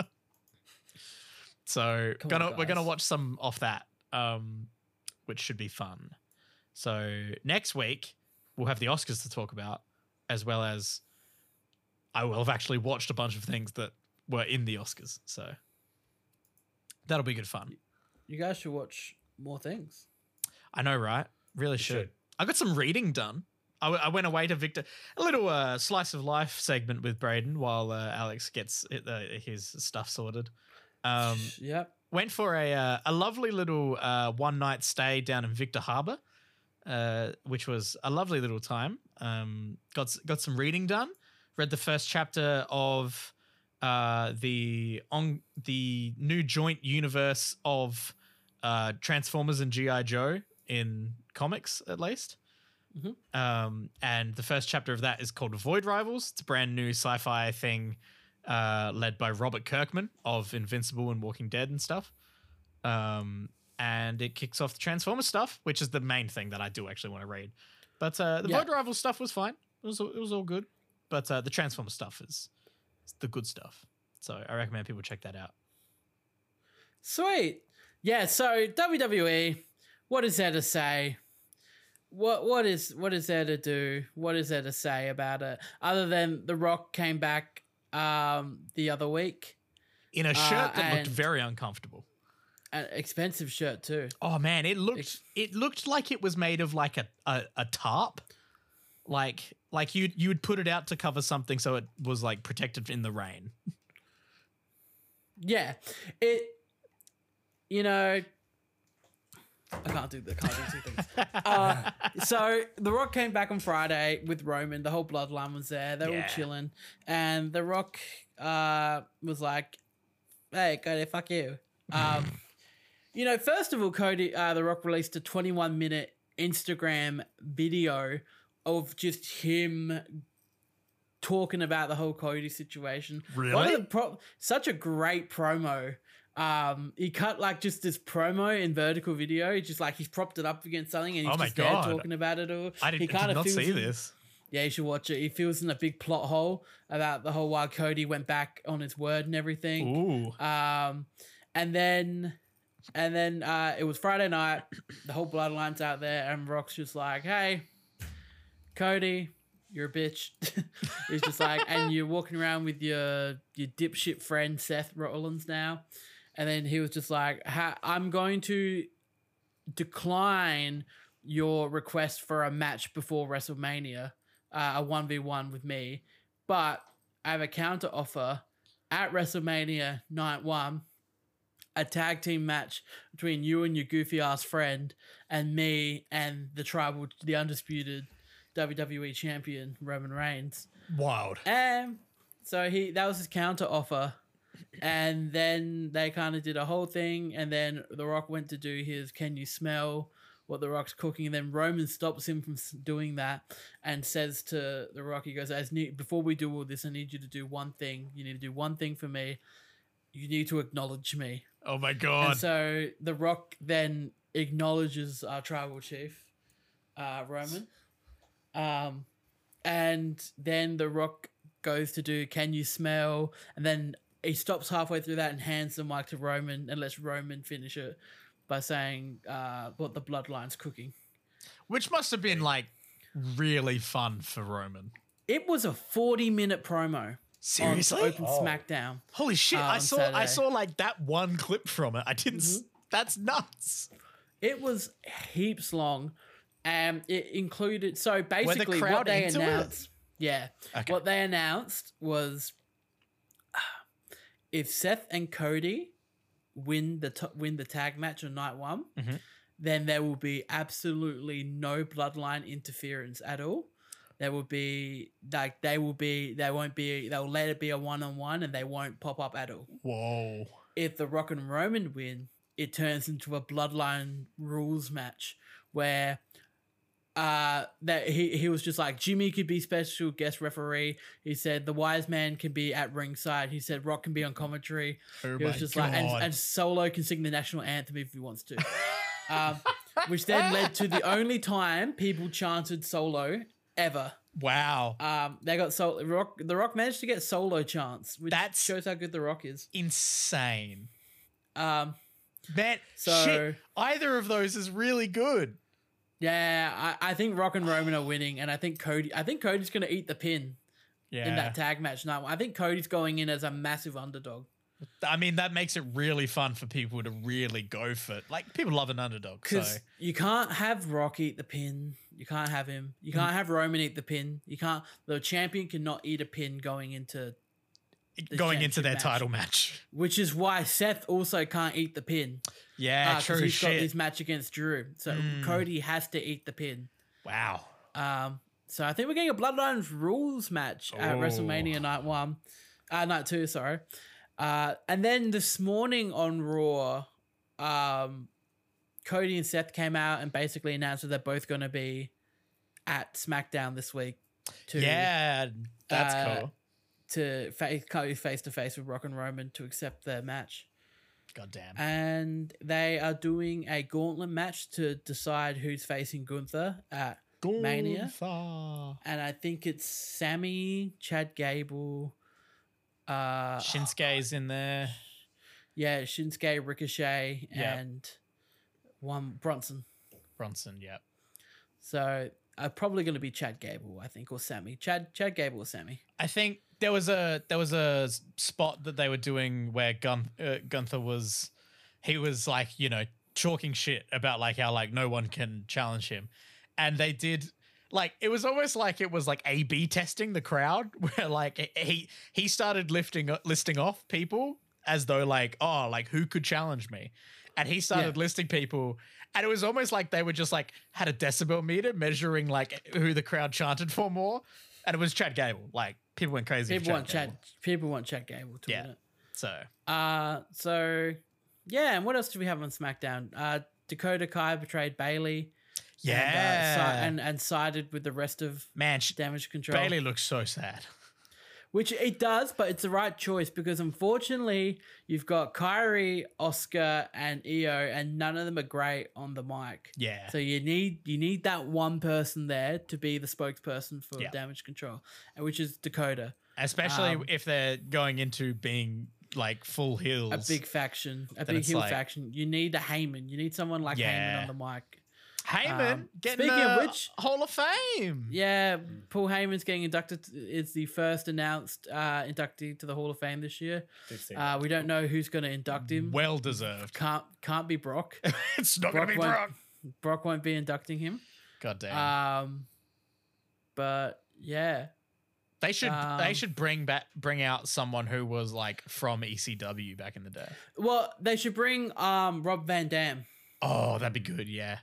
So we're gonna watch some off that, which should be fun. So next week we'll have the Oscars to talk about, as well as I will have actually watched a bunch of things that were in the Oscars. So that'll be good fun. You guys should watch more things. I know, right? Really should. I got some reading done. I went away to Victor, a little slice of life segment with Braden while Alex gets his stuff sorted. Yep. Went for a lovely little one night stay down in Victor Harbor, which was a lovely little time. Got some reading done. Read the first chapter of the new joint universe of Transformers and G.I. Joe in comics, at least. Mm-hmm. And the first chapter of that is called Void Rivals. It's a brand new sci-fi thing led by Robert Kirkman of Invincible and Walking Dead and stuff. And it kicks off the Transformers stuff, which is the main thing that I do actually want to read. But the Void Rivals stuff was fine. It was all good. But the Transformers stuff is the good stuff. So I recommend people check that out. Sweet. Yeah, so WWE, what is there to say? What is there to do? What is there to say about it? Other than The Rock came back the other week. In a shirt that looked very uncomfortable. An expensive shirt too. Oh man, it looked like it was made of like a tarp. Like you'd put it out to cover something so it was like protected in the rain. Yeah. I can't do two things. So The Rock came back on Friday with Roman. The whole bloodline was there. They were all chilling. And The Rock was like, hey, Cody, fuck you. First of all, Cody, The Rock released a 21-minute Instagram video of just him talking about the whole Cody situation. Really? Such a great promo. He cut like just this promo in vertical video. He's propped it up against something and he's just there talking about it all. I did not see this. Yeah, you should watch it. He feels in a big plot hole about the whole while Cody went back on his word and everything. Ooh. And then it was Friday night. The whole bloodline's out there, and Rock's just like, "Hey, Cody, you're a bitch." He's just like, and you're walking around with your dipshit friend Seth Rollins now. And then he was just like, I'm going to decline your request for a match before WrestleMania, a 1v1 with me, but I have a counter offer at WrestleMania Night 1, a tag team match between you and your goofy ass friend and me and the undisputed WWE champion Roman Reigns. Wild. And so that was his counter offer. And then they kind of did a whole thing, and then The Rock went to do his "Can you smell what The Rock's cooking?" And then Roman stops him from doing that and says to The Rock, he goes, "Before we do all this, I need you to do one thing. You need to do one thing for me. You need to acknowledge me." Oh my God. And so The Rock then acknowledges our tribal chief, Roman. And then The Rock goes to do "Can you smell?" And then he stops halfway through that and hands the mic to Roman and lets Roman finish it by saying what the bloodline's cooking. Which must have been like really fun for Roman. It was a 40-minute promo. Seriously? On Open SmackDown. Holy shit. I saw like that one clip from it. I didn't that's nuts. It was heaps long. And it included basically the crowd what they into announced. It? Yeah. Okay. What they announced was if Seth and Cody win the tag match on night 1, then there will be absolutely no bloodline interference at all. There will be they'll let it be a one-on-one and they won't pop up at all. Whoa. If The Rock and Roman win, it turns into a bloodline rules match where that he was just like, Jimmy could be special guest referee. He said the wise man can be at ringside. He said Rock can be on commentary. Oh He was just like, and Solo can sing the national anthem if he wants to. Which then led to the only time people chanted Solo ever. Wow. They got The Rock managed to get Solo chants, which shows how good The Rock is. Insane. Um, Man, so shit, either of those is really good. yeah, I think Rock and Roman are winning, and I think Cody's gonna eat the pin in that tag match. No, I think Cody's going in as a massive underdog. I mean, that makes it really fun for people to really go for it. Like, people love an underdog. Because you can't have Rock eat the pin. You can't have him. You can't have Roman eat the pin. You can't. The champion cannot eat a pin going into their title match. Which is why Seth also can't eat the pin. Yeah, true. He's got his match against Drew. So Cody has to eat the pin. Wow. So I think we're getting a Bloodlines rules match at WrestleMania Night 2, sorry. And then this morning on Raw, Cody and Seth came out and basically announced that they're both going to be at SmackDown this week. That's cool. To face to face with Rock and Roman to accept their match. Goddamn. And they are doing a gauntlet match to decide who's facing Gunther at Mania. And I think it's Sammy, Chad Gable, Shinsuke's in there. Yeah, Shinsuke, Ricochet, and one Bronson. Yeah. So probably going to be Chad Gable, I think, or Sammy. Chad Gable or Sammy. I think there was a spot that they were doing where Gunther was like, talking shit about like how like no one can challenge him, and they did. Like, it was almost like it was like A/B testing the crowd, where like he started listing off people as though like, oh, like who could challenge me, and he started listing people, and it was almost like they were just like had a decibel meter measuring like who the crowd chanted for more, and it was Chad Gable. Like, people went crazy. People want Chad Gable to win it. So and what else do we have on SmackDown? Dakota Kai betrayed Bailey. Yeah, and sided with the rest of Damage Control. Bailey looks so sad. Which it does, but it's the right choice because unfortunately you've got Kyrie, Oscar, and Io, and none of them are great on the mic. Yeah. So you need that one person there to be the spokesperson for Damage Control, which is Dakota. Especially if they're going into being like full heels, a big faction, big heel faction. You need a Heyman. You need someone like Heyman on the mic. Heyman getting speaking of which, Hall of Fame. Yeah, Paul Heyman's getting inducted. Is the first announced inductee to the Hall of Fame this year. We don't know who's going to induct him. Well deserved. Can't be Brock. It's not going to be Brock. Brock won't be inducting him. God damn. But yeah, they should bring out someone who was like from ECW back in the day. Well, they should bring Rob Van Dam. Oh, that'd be good. Yeah.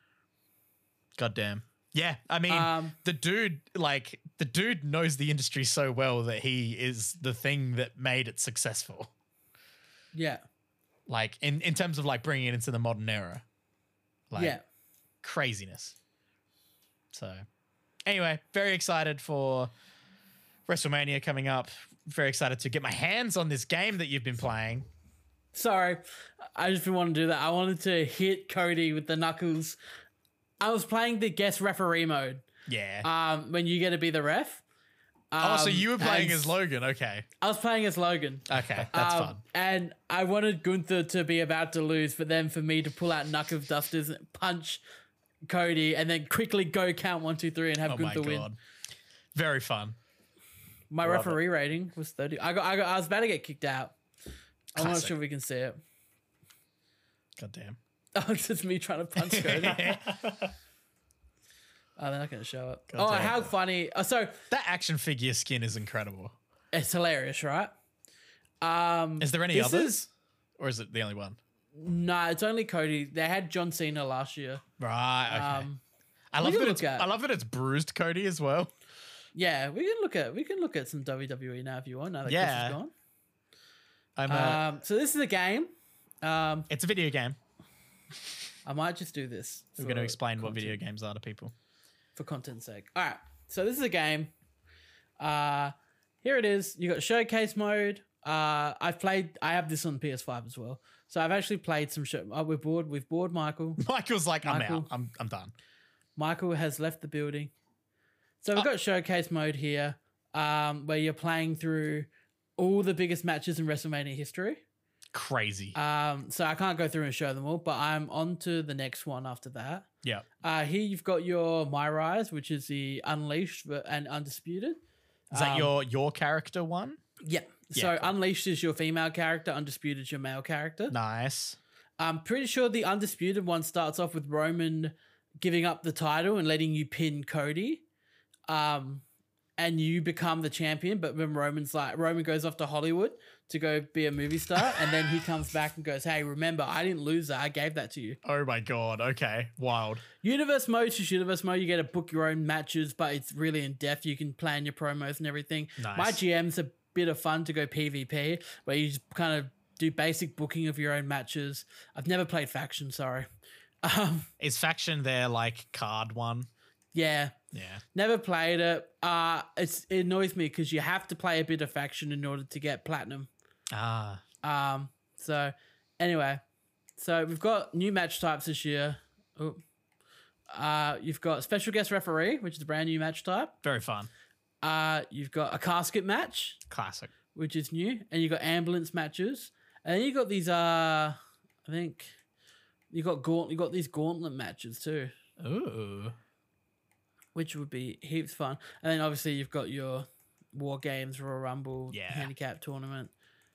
God damn. Yeah, I mean, the dude knows the industry so well that he is the thing that made it successful. Yeah. Like, in terms of, like, bringing it into the modern era. Like, craziness. So, anyway, very excited for WrestleMania coming up. Very excited to get my hands on this game that you've been playing. Sorry, I just didn't want to do that. I wanted to hit Cody with the knuckles. I was playing the guest referee mode. Yeah. When you get to be the ref. So you were playing as Logan. Okay. I was playing as Logan. Okay, that's fun. And I wanted Gunther to be about to lose, but then for me to pull out knuckle dusters, punch Cody, and then quickly go count 1, 2, 3, and have Gunther win. Very fun. My referee rating was 30. I was about to get kicked out. I'm not sure if we can see it. God damn. Oh, it's just me trying to punch Cody. Oh, they're not going to show it. God damn. How funny. So that action figure skin is incredible. It's hilarious, right? Is there any others? Or is it the only one? No, it's only Cody. They had John Cena last year. Right, okay. I love that it's bruised Cody as well. Yeah, we can look at some WWE now if you want. Now that Chris is gone. So this is a game. It's a video game. I might just do this. We're going to explain what video games are to people. for content's sake. All right, so this is a game. Here it is. You got showcase mode. I have this on PS5 as well. So I've actually played some show. We've bored Michael. Michael's like, I'm out. I'm done. Michael has left the building. So we've got showcase mode here, where you're playing through all the biggest matches in WrestleMania history. Crazy. So I can't go through and show them all, but I'm on to the next one after that. Yeah. Here you've got your My Rise, which is the Unleashed and Undisputed. Is that your character one? Yeah. So cool. Unleashed is your female character, Undisputed is your male character. Nice. I'm pretty sure the Undisputed one starts off with Roman giving up the title and letting you pin Cody. And you become the champion, but when Roman goes off to Hollywood to go be a movie star, and then he comes back and goes, hey, remember, I didn't lose that. I gave that to you. Oh my God. Okay. Wild. Universe mode is universe mode. You get to book your own matches, but it's really in depth. You can plan your promos and everything. Nice. My GM's a bit of fun to go PvP, where you just kind of do basic booking of your own matches. I've never played Faction, sorry. Is Faction their like card one? Yeah. Yeah. Never played it. It annoys me because you have to play a bit of Faction in order to get platinum. So anyway, so we've got new match types this year. You've got special guest referee, which is a brand new match type. Very fun. You've got a casket match. Classic. Which is new. And you've got ambulance matches. And then you got these I think you got these gauntlet matches too. Ooh. Which would be heaps fun. And then obviously you've got your War Games, Royal Rumble, handicap tournament.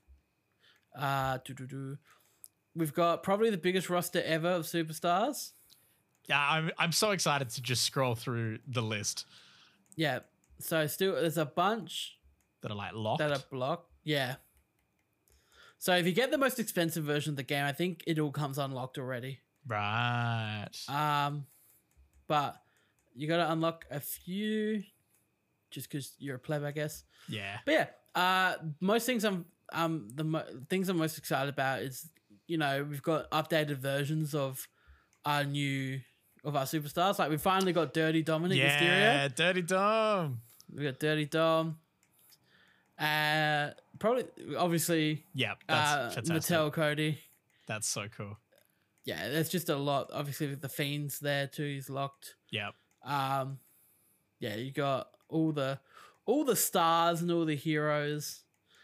We've got probably the biggest roster ever of superstars. Yeah, I'm so excited to just scroll through the list. Yeah. So still there's a bunch that are like locked. That are blocked. Yeah. So if you get the most expensive version of the game, I think it all comes unlocked already. Right. But you got to unlock a few just because you're a pleb, I guess. Yeah. But yeah, most things things I'm most excited about is, we've got updated versions of our superstars. Like we finally got Dirty Dominic Mysterio. Yeah, Dirty Dom. We got Dirty Dom. Probably, obviously, that's fantastic. Mattel Cody. That's so cool. Yeah, there's just a lot. Obviously, with the Fiends there too, he's locked. Yep. You got all the stars and all the heroes.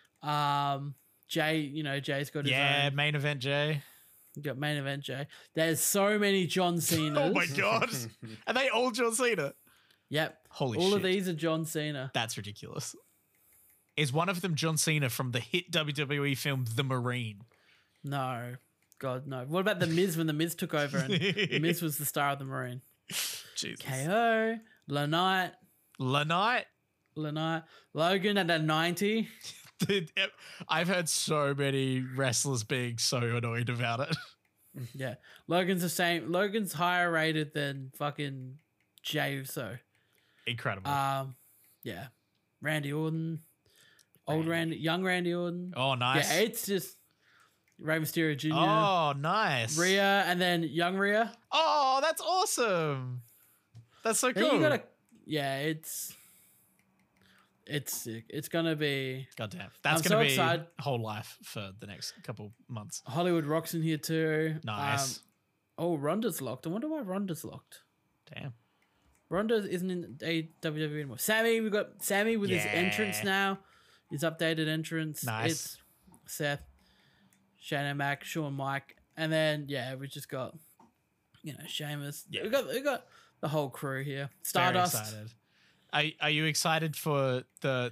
Jay, Jay's got his own. Main event Jay. You got main event Jay. There's so many John Cena's. Oh my God. Are they all John Cena? Yep. Holy all shit. of these are John Cena. That's ridiculous. Is one of them John Cena from the hit WWE film The Marine? No. God, no. What about The Miz when The Miz took over and The Miz was the star of The Marine? Jesus. KO, Lanite, Logan at a 90. Dude, I've heard so many wrestlers being so annoyed about it. Yeah. Logan's the same. Logan's higher rated than fucking Jey Uso. Incredible. Yeah. Randy Orton. Young Randy Orton. Oh, nice. Yeah, it's just Rey Mysterio Jr. Oh, nice. Rhea and then young Rhea. Oh, that's awesome. That's so cool. It's sick. It's going to be... Goddamn. That's going to be excited. Whole life for the next couple months. Hollywood Rock's in here too. Nice. Ronda's locked. I wonder why Ronda's locked. Damn. Ronda isn't in WWE anymore. Sammy, we've got Sammy with his entrance now. His updated entrance. Nice. It's Seth, Shane O'Mac, Shawn Mike. And then, we just got, Sheamus. Yeah. We got the whole crew here. Stardust. Very excited. Are you excited for the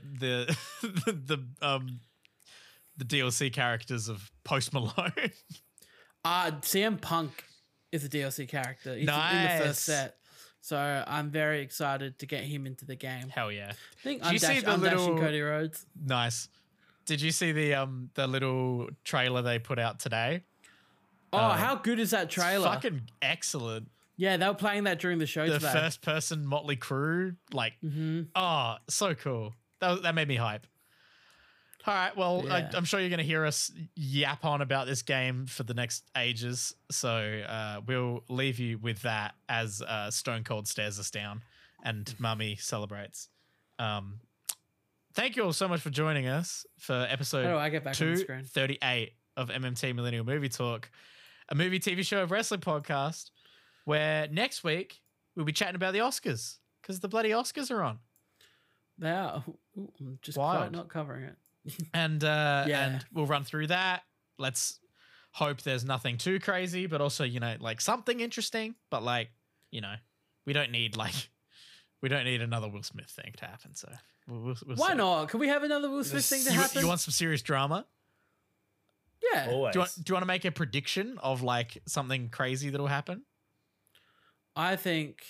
DLC characters of Post Malone? CM Punk is a DLC character. He's in the first set. So I'm very excited to get him into the game. Hell yeah! I think I'm dashing Cody Rhodes. Nice. Did you see the little trailer they put out today? Oh, how good is that trailer? It's fucking excellent. Yeah, they were playing that during the show today. The first person Motley Crue, oh, so cool. That made me hype. All right, well, yeah. I'm sure you're going to hear us yap on about this game for the next ages. So we'll leave you with that as Stone Cold stares us down and Mummy celebrates. Thank you all so much for joining us for episode How do I get back on the screen? 238 of MMT Millennial Movie Talk, a movie TV show of wrestling podcast, where next week we'll be chatting about the Oscars because the bloody Oscars are on. They are. Ooh, I'm just Wild. quite not covering it. And we'll run through that. Let's hope there's nothing too crazy, but also, like something interesting. But like, we don't need another Will Smith thing to happen. So we'll Why see. not? Can we have another Will Smith thing to happen? You want some serious drama? Yeah. Always. Do you want to make a prediction of like something crazy that'll happen? I think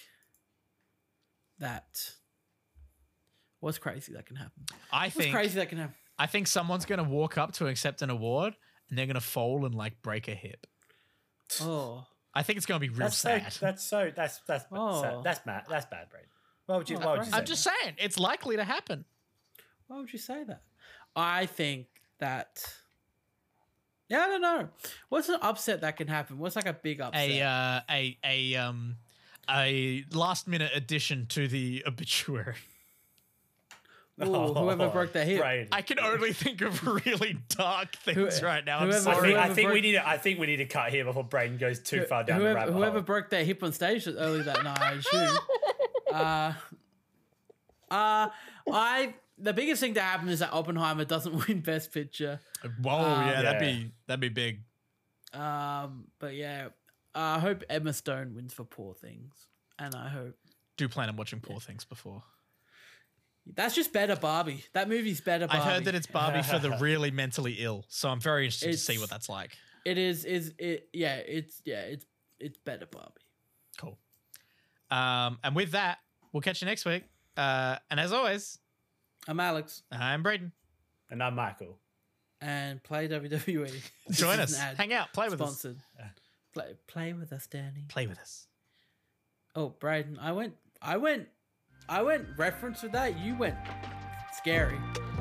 that what's crazy that can happen? What's crazy that can happen? I think someone's going to walk up to accept an award and they're going to fall and like break a hip. Oh. I think it's going to be real sad. That's bad. That's bad, Brad. Why would you say I'm just saying, it's likely to happen. Why would you say that? I think that. Yeah, I don't know. What's an upset that can happen? What's like a big upset? A last minute addition to the obituary. Ooh, whoever broke their hip. Right. I can only think of really dark things right now. I'm whoever- sorry. I think we need to cut here before Braden goes too far down the rabbit hole. Whoever broke their hip on stage early that night, I assume. The biggest thing to happen is that Oppenheimer doesn't win Best Picture. Whoa, that'd be big. But yeah, I hope Emma Stone wins for Poor Things, and I hope Do plan on watching Poor Things before. that's just better Barbie. That movie's better Barbie. I've heard that it's Barbie for the really mentally ill, so I'm very interested to see what that's like. It is. It's better Barbie. Cool. And with that, we'll catch you next week. And as always, I'm Alex, I'm Braden. And I'm Michael. and play WWE. Join This is us. an ad. Hang out. Play with Sponsored. Play with us, Danny. us. Play with us. Oh, Braden, I went reference with that. You went scary.